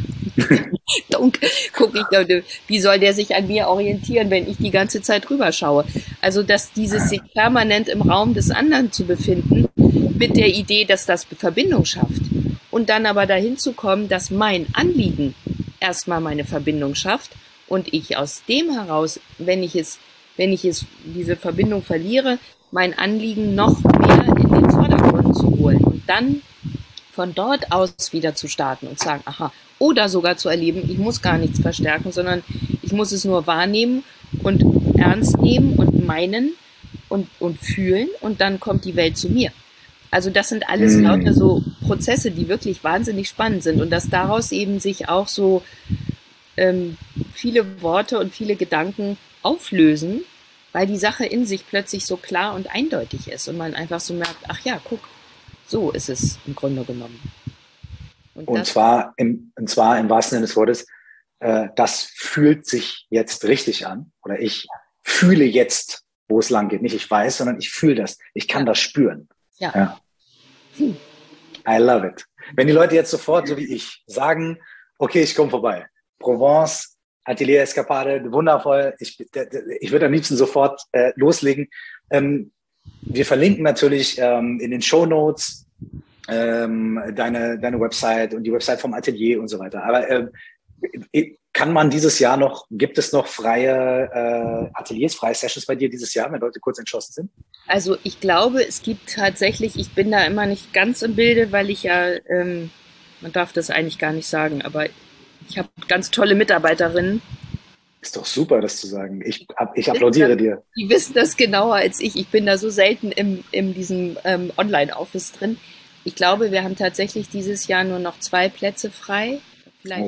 gucke ich, wie soll der sich an mir orientieren, wenn ich die ganze Zeit rüber schaue. Also, dass dieses sich permanent im Raum des anderen zu befinden, mit der Idee, dass das Verbindung schafft. Und dann aber dahin zu kommen, dass mein Anliegen erstmal meine Verbindung schafft und ich aus dem heraus, wenn ich diese Verbindung verliere, mein Anliegen noch mehr in den Vordergrund zu holen und dann von dort aus wieder zu starten und sagen, aha, oder sogar zu erleben, ich muss gar nichts verstärken, sondern ich muss es nur wahrnehmen und ernst nehmen und meinen und fühlen und dann kommt die Welt zu mir. Also das sind alles lauter so Prozesse, die wirklich wahnsinnig spannend sind und dass daraus eben sich auch so ähm, viele Worte und viele Gedanken auflösen, weil die Sache in sich plötzlich so klar und eindeutig ist und man einfach so merkt, ach ja, guck, so ist es im Grunde genommen. Und Und zwar im wahrsten Sinne des Wortes, das fühlt sich jetzt richtig an. Oder ich fühle jetzt, wo es lang geht. Nicht ich weiß, sondern ich fühle das. Ich kann das spüren. ja. Ja. I love it. Wenn die Leute jetzt sofort, so wie ich, sagen, okay, ich komme vorbei. Provence, Atelier Escapade, wundervoll. Ich würde am liebsten sofort loslegen. Wir verlinken natürlich in den Shownotes deine Website und die Website vom Atelier und so weiter. Aber kann man dieses Jahr noch, gibt es noch freie Ateliers, freie Sessions bei dir dieses Jahr, wenn Leute kurz entschlossen sind? Also ich glaube, es gibt tatsächlich, ich bin da immer nicht ganz im Bilde, weil ich ja, man darf das eigentlich gar nicht sagen, aber ich habe ganz tolle Mitarbeiterinnen. Ist doch super, das zu sagen. Ich applaudiere dir. Die wissen das genauer als ich. Ich bin da so selten in diesem Online-Office drin. Ich glaube, wir haben tatsächlich dieses Jahr nur noch 2 Plätze frei. Vielleicht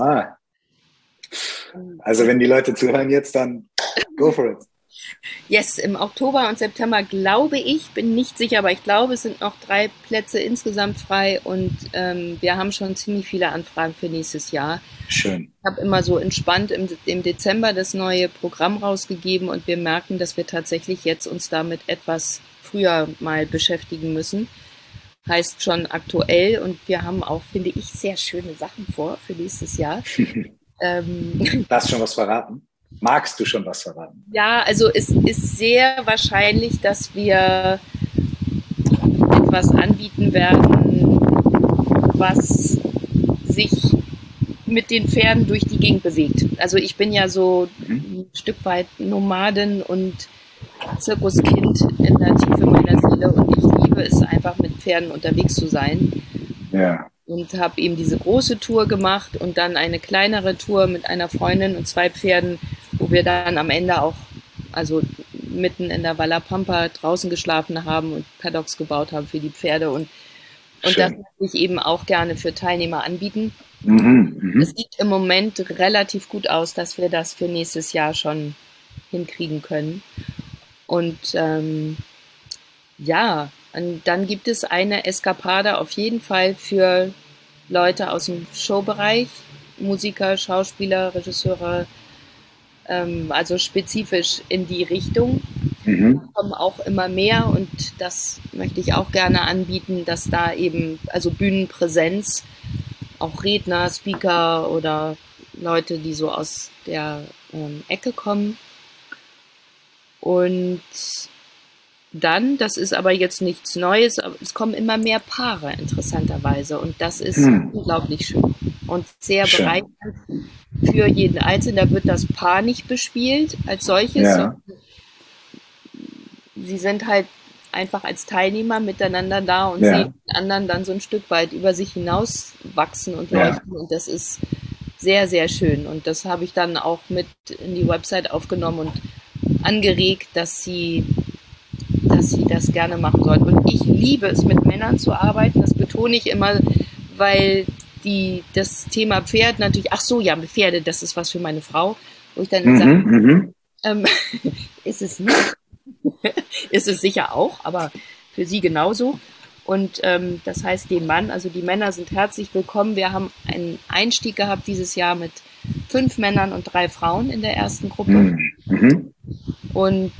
Also wenn die Leute zuhören jetzt, dann go for it. Yes, im Oktober und September glaube ich, bin nicht sicher, aber ich glaube, es sind noch 3 Plätze insgesamt frei und wir haben schon ziemlich viele Anfragen für nächstes Jahr. Schön. Ich habe immer so entspannt im Dezember das neue Programm rausgegeben und wir merken, dass wir tatsächlich jetzt uns damit etwas früher mal beschäftigen müssen. Heißt schon aktuell und wir haben auch, finde ich, sehr schöne Sachen vor für nächstes Jahr. Darfst du schon was verraten? Magst du schon was verraten? Ja, also es ist sehr wahrscheinlich, dass wir etwas anbieten werden, was sich mit den Pferden durch die Gegend bewegt. Also ich bin ja so ein Stück weit Nomadin und Zirkuskind in der Tiefe meiner Seele und ich liebe es einfach mit Pferden unterwegs zu sein. Ja. Und habe eben diese große Tour gemacht und dann eine kleinere Tour mit einer Freundin und 2 Pferden, wo wir dann am Ende auch, also mitten in der Valla Pampa draußen geschlafen haben und Paddocks gebaut haben für die Pferde und das möchte ich eben auch gerne für Teilnehmer anbieten. Es sieht im Moment relativ gut aus, dass wir das für nächstes Jahr schon hinkriegen können. Und ja, und dann gibt es eine Eskapade auf jeden Fall für Leute aus dem Showbereich, Musiker, Schauspieler, Regisseure, also spezifisch in die Richtung. Kommen auch immer mehr und das möchte ich auch gerne anbieten, dass da eben, also Bühnenpräsenz, auch Redner, Speaker oder Leute, die so aus der Ecke kommen. Und dann, das ist aber jetzt nichts Neues, aber es kommen immer mehr Paare interessanterweise und das ist unglaublich schön und sehr bereichernd für jeden Einzelnen. Da wird das Paar nicht bespielt als solches, sondern sie sind halt einfach als Teilnehmer miteinander da und sehen den anderen dann so ein Stück weit über sich hinaus wachsen und leuchten und das ist sehr, sehr schön und das habe ich dann auch mit in die Website aufgenommen und angeregt, dass sie das gerne machen sollten. Und ich liebe es, mit Männern zu arbeiten. Das betone ich immer, weil das Thema Pferd natürlich, ach so, ja, Pferde, das ist was für meine Frau. Wo ich dann sage, ist es nicht. Ist es sicher auch, aber für sie genauso. Und das heißt, den Mann, also die Männer sind herzlich willkommen. Wir haben einen Einstieg gehabt dieses Jahr mit 5 Männern und 3 Frauen in der ersten Gruppe. Und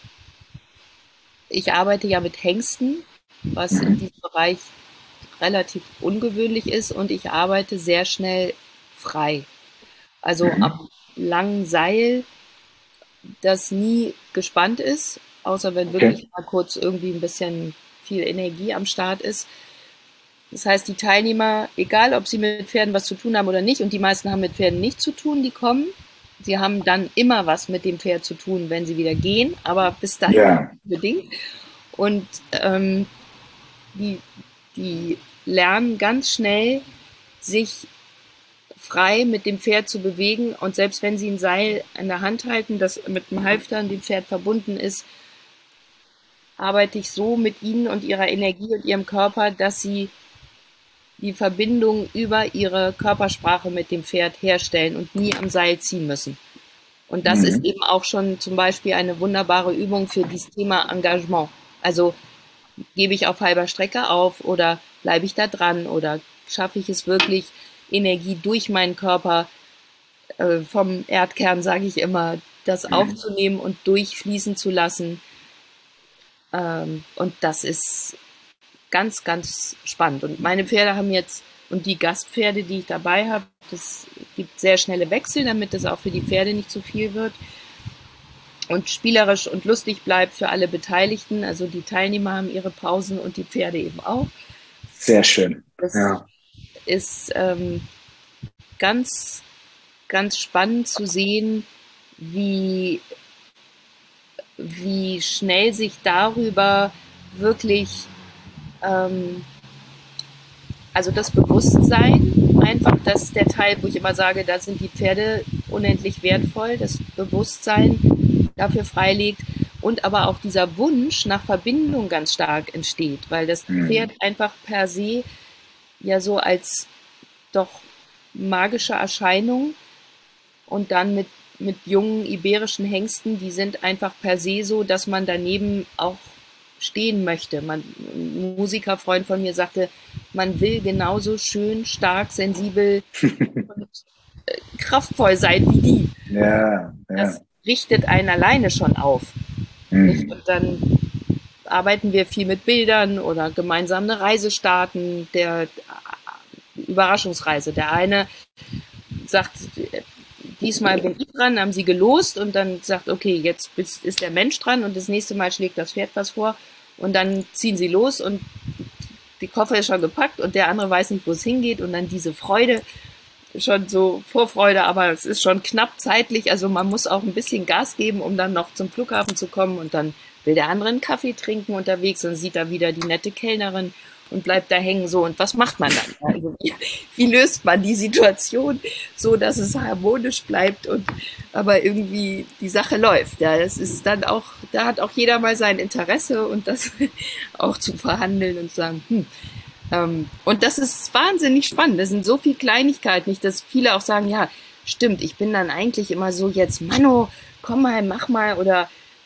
ich arbeite ja mit Hengsten, was in diesem Bereich relativ ungewöhnlich ist und ich arbeite sehr schnell frei. Also am langen Seil, das nie gespannt ist, außer wenn wirklich mal kurz irgendwie ein bisschen viel Energie am Start ist. Das heißt, die Teilnehmer, egal ob sie mit Pferden was zu tun haben oder nicht, und die meisten haben mit Pferden nichts zu tun, die kommen. Sie haben dann immer was mit dem Pferd zu tun, wenn sie wieder gehen, aber bis dahin unbedingt. Und die lernen ganz schnell, sich frei mit dem Pferd zu bewegen. Und selbst wenn sie ein Seil in der Hand halten, das mit dem Halfter an dem Pferd verbunden ist, arbeite ich so mit ihnen und ihrer Energie und ihrem Körper, dass sie die Verbindung über ihre Körpersprache mit dem Pferd herstellen und nie am Seil ziehen müssen. Und das ist eben auch schon zum Beispiel eine wunderbare Übung für dieses Thema Engagement. Also gebe ich auf halber Strecke auf oder bleibe ich da dran oder schaffe ich es wirklich, Energie durch meinen Körper, vom Erdkern, sage ich immer, das aufzunehmen und durchfließen zu lassen. Und das ist ganz, ganz spannend. Und meine Pferde haben jetzt, und die Gastpferde, die ich dabei habe, das gibt sehr schnelle Wechsel, damit es auch für die Pferde nicht zu viel wird und spielerisch und lustig bleibt für alle Beteiligten. Also die Teilnehmer haben ihre Pausen und die Pferde eben auch. Sehr schön. Das Ja. ist ganz, ganz spannend zu sehen, wie schnell sich darüber wirklich, also das Bewusstsein, einfach, das ist der Teil, wo ich immer sage, da sind die Pferde unendlich wertvoll, das Bewusstsein dafür freilegt und aber auch dieser Wunsch nach Verbindung ganz stark entsteht, weil das Pferd einfach per se ja so als doch magische Erscheinung und dann mit jungen iberischen Hengsten, die sind einfach per se so, dass man daneben auch stehen möchte. Ein Musikerfreund von mir sagte, man will genauso schön, stark, sensibel und kraftvoll sein wie die. Ja, Das richtet einen alleine schon auf. Und dann arbeiten wir viel mit Bildern oder gemeinsam eine Reise starten, der Überraschungsreise. Der eine sagt, diesmal bin ich dran, haben sie gelost und dann sagt, okay, jetzt ist der Mensch dran und das nächste Mal schlägt das Pferd was vor und dann ziehen sie los und die Koffer ist schon gepackt und der andere weiß nicht, wo es hingeht und dann diese Freude, schon so Vorfreude, aber es ist schon knapp zeitlich, also man muss auch ein bisschen Gas geben, um dann noch zum Flughafen zu kommen und dann will der andere einen Kaffee trinken unterwegs und sieht da wieder die nette Kellnerin und bleibt da hängen so. Und was macht man dann? Also wie löst man die Situation so, dass es harmonisch bleibt und aber irgendwie die Sache läuft? Ja, das ist dann auch, da hat auch jeder mal sein Interesse und das auch zu verhandeln und zu sagen, und das ist wahnsinnig spannend. Das sind so viele Kleinigkeiten, nicht, dass viele auch sagen, ja, stimmt, ich bin dann eigentlich immer so jetzt, Manno, komm mal, mach mal oder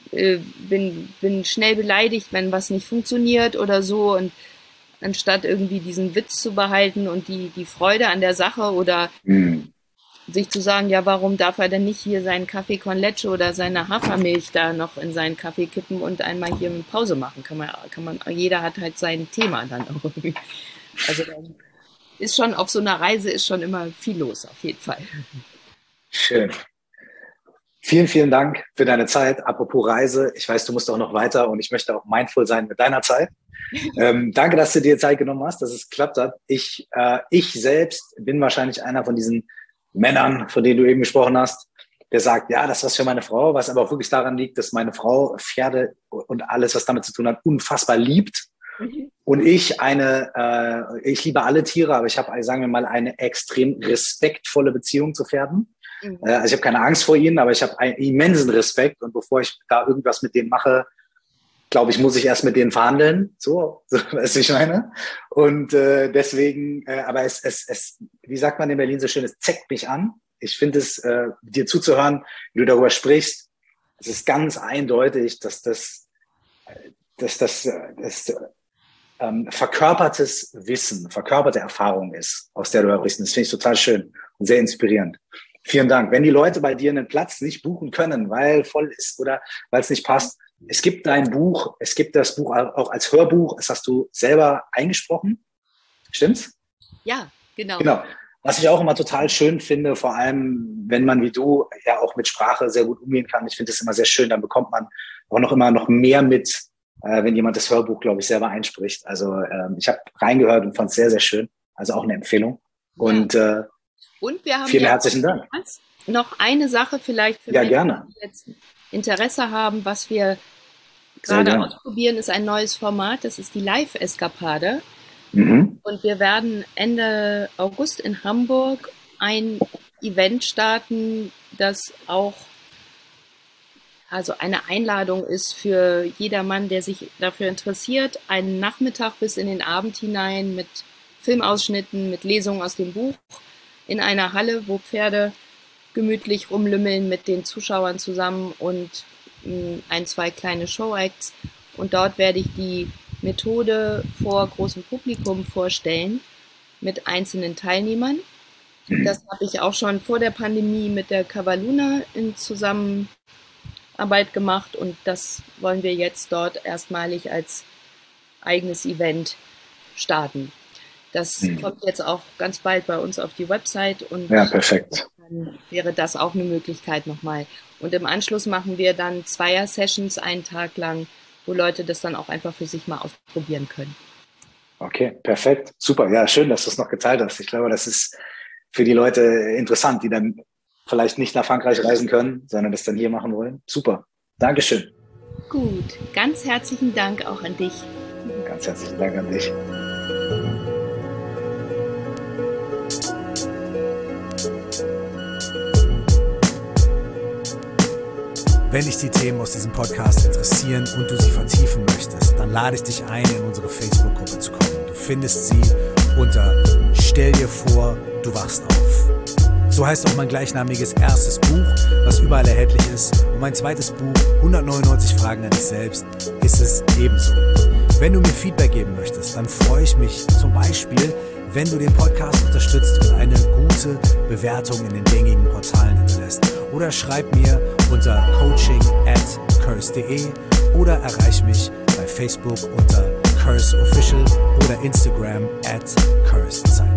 bin schnell beleidigt, wenn was nicht funktioniert oder so und anstatt irgendwie diesen Witz zu behalten und die Freude an der Sache oder sich zu sagen, ja, warum darf er denn nicht hier seinen Kaffee con leche oder seine Hafermilch da noch in seinen Kaffee kippen und einmal hier eine Pause machen? Kann man, jeder hat halt sein Thema dann auch irgendwie. Also dann ist schon, auf so einer Reise ist schon immer viel los, auf jeden Fall. Schön. Vielen, vielen Dank für deine Zeit. Apropos Reise, ich weiß, du musst auch noch weiter und ich möchte auch mindful sein mit deiner Zeit. Danke, dass du dir Zeit genommen hast, dass es geklappt hat. Ich selbst bin wahrscheinlich einer von diesen Männern, von denen du eben gesprochen hast, der sagt, ja, das ist was für meine Frau, was aber auch wirklich daran liegt, dass meine Frau Pferde und alles, was damit zu tun hat, unfassbar liebt. Und ich liebe alle Tiere, aber ich habe, sagen wir mal, eine extrem respektvolle Beziehung zu Pferden. Also ich habe keine Angst vor ihnen, aber ich habe einen immensen Respekt und bevor ich da irgendwas mit denen mache, glaube ich, muss ich erst mit denen verhandeln, so weißt du, ich meine. Und deswegen, aber es, wie sagt man in Berlin so schön, es zeckt mich an. Ich finde es, dir zuzuhören, wie du darüber sprichst, es ist ganz eindeutig, dass das verkörpertes Wissen, verkörperte Erfahrung ist, aus der du sprichst. Das finde ich total schön und sehr inspirierend. Vielen Dank. Wenn die Leute bei dir einen Platz nicht buchen können, weil voll ist oder weil es nicht passt, es gibt dein Buch, es gibt das Buch auch als Hörbuch, das hast du selber eingesprochen. Stimmt's? Ja, genau. Genau. Was ich auch immer total schön finde, vor allem, wenn man wie du ja auch mit Sprache sehr gut umgehen kann. Ich finde das immer sehr schön, dann bekommt man auch noch mehr mit, wenn jemand das Hörbuch, glaube ich, selber einspricht. Also ich habe reingehört und fand es sehr, sehr schön. Also auch eine Empfehlung. Ja. Und wir haben vielen herzlichen Dank. Noch eine Sache vielleicht für Menschen, gerne. Die jetzt Interesse haben, was wir gerade ausprobieren, ist ein neues Format. Das ist die Live-Eskapade. Und wir werden Ende August in Hamburg ein Event starten, das auch also eine Einladung ist für jedermann, der sich dafür interessiert, einen Nachmittag bis in den Abend hinein mit Filmausschnitten, mit Lesungen aus dem Buch in einer Halle, wo Pferde gemütlich rumlümmeln mit den Zuschauern zusammen und 1, 2 kleine Showacts. Und dort werde ich die Methode vor großem Publikum vorstellen mit einzelnen Teilnehmern. Das habe ich auch schon vor der Pandemie mit der Cavalluna in Zusammenarbeit gemacht und das wollen wir jetzt dort erstmalig als eigenes Event starten. Das kommt jetzt auch ganz bald bei uns auf die Website und ja, perfekt. Dann wäre das auch eine Möglichkeit nochmal. Und im Anschluss machen wir dann Zweier-Sessions einen Tag lang, wo Leute das dann auch einfach für sich mal ausprobieren können. Okay, perfekt. Super. Ja, schön, dass du es noch geteilt hast. Ich glaube, das ist für die Leute interessant, die dann vielleicht nicht nach Frankreich reisen können, sondern das dann hier machen wollen. Super. Dankeschön. Gut. Ganz herzlichen Dank auch an dich. Ganz herzlichen Dank an dich. Wenn dich die Themen aus diesem Podcast interessieren und du sie vertiefen möchtest, dann lade ich dich ein, in unsere Facebook-Gruppe zu kommen. Du findest sie unter Stell dir vor, du wachst auf. So heißt auch mein gleichnamiges erstes Buch, was überall erhältlich ist. Und mein zweites Buch, 199 Fragen an dich selbst, ist es ebenso. Wenn du mir Feedback geben möchtest, dann freue ich mich zum Beispiel, wenn du den Podcast unterstützt und eine gute Bewertung in den gängigen Portalen hinterlässt. Oder schreib mir unter coaching@curse.de oder erreich mich bei Facebook unter Curse Official oder Instagram @curse.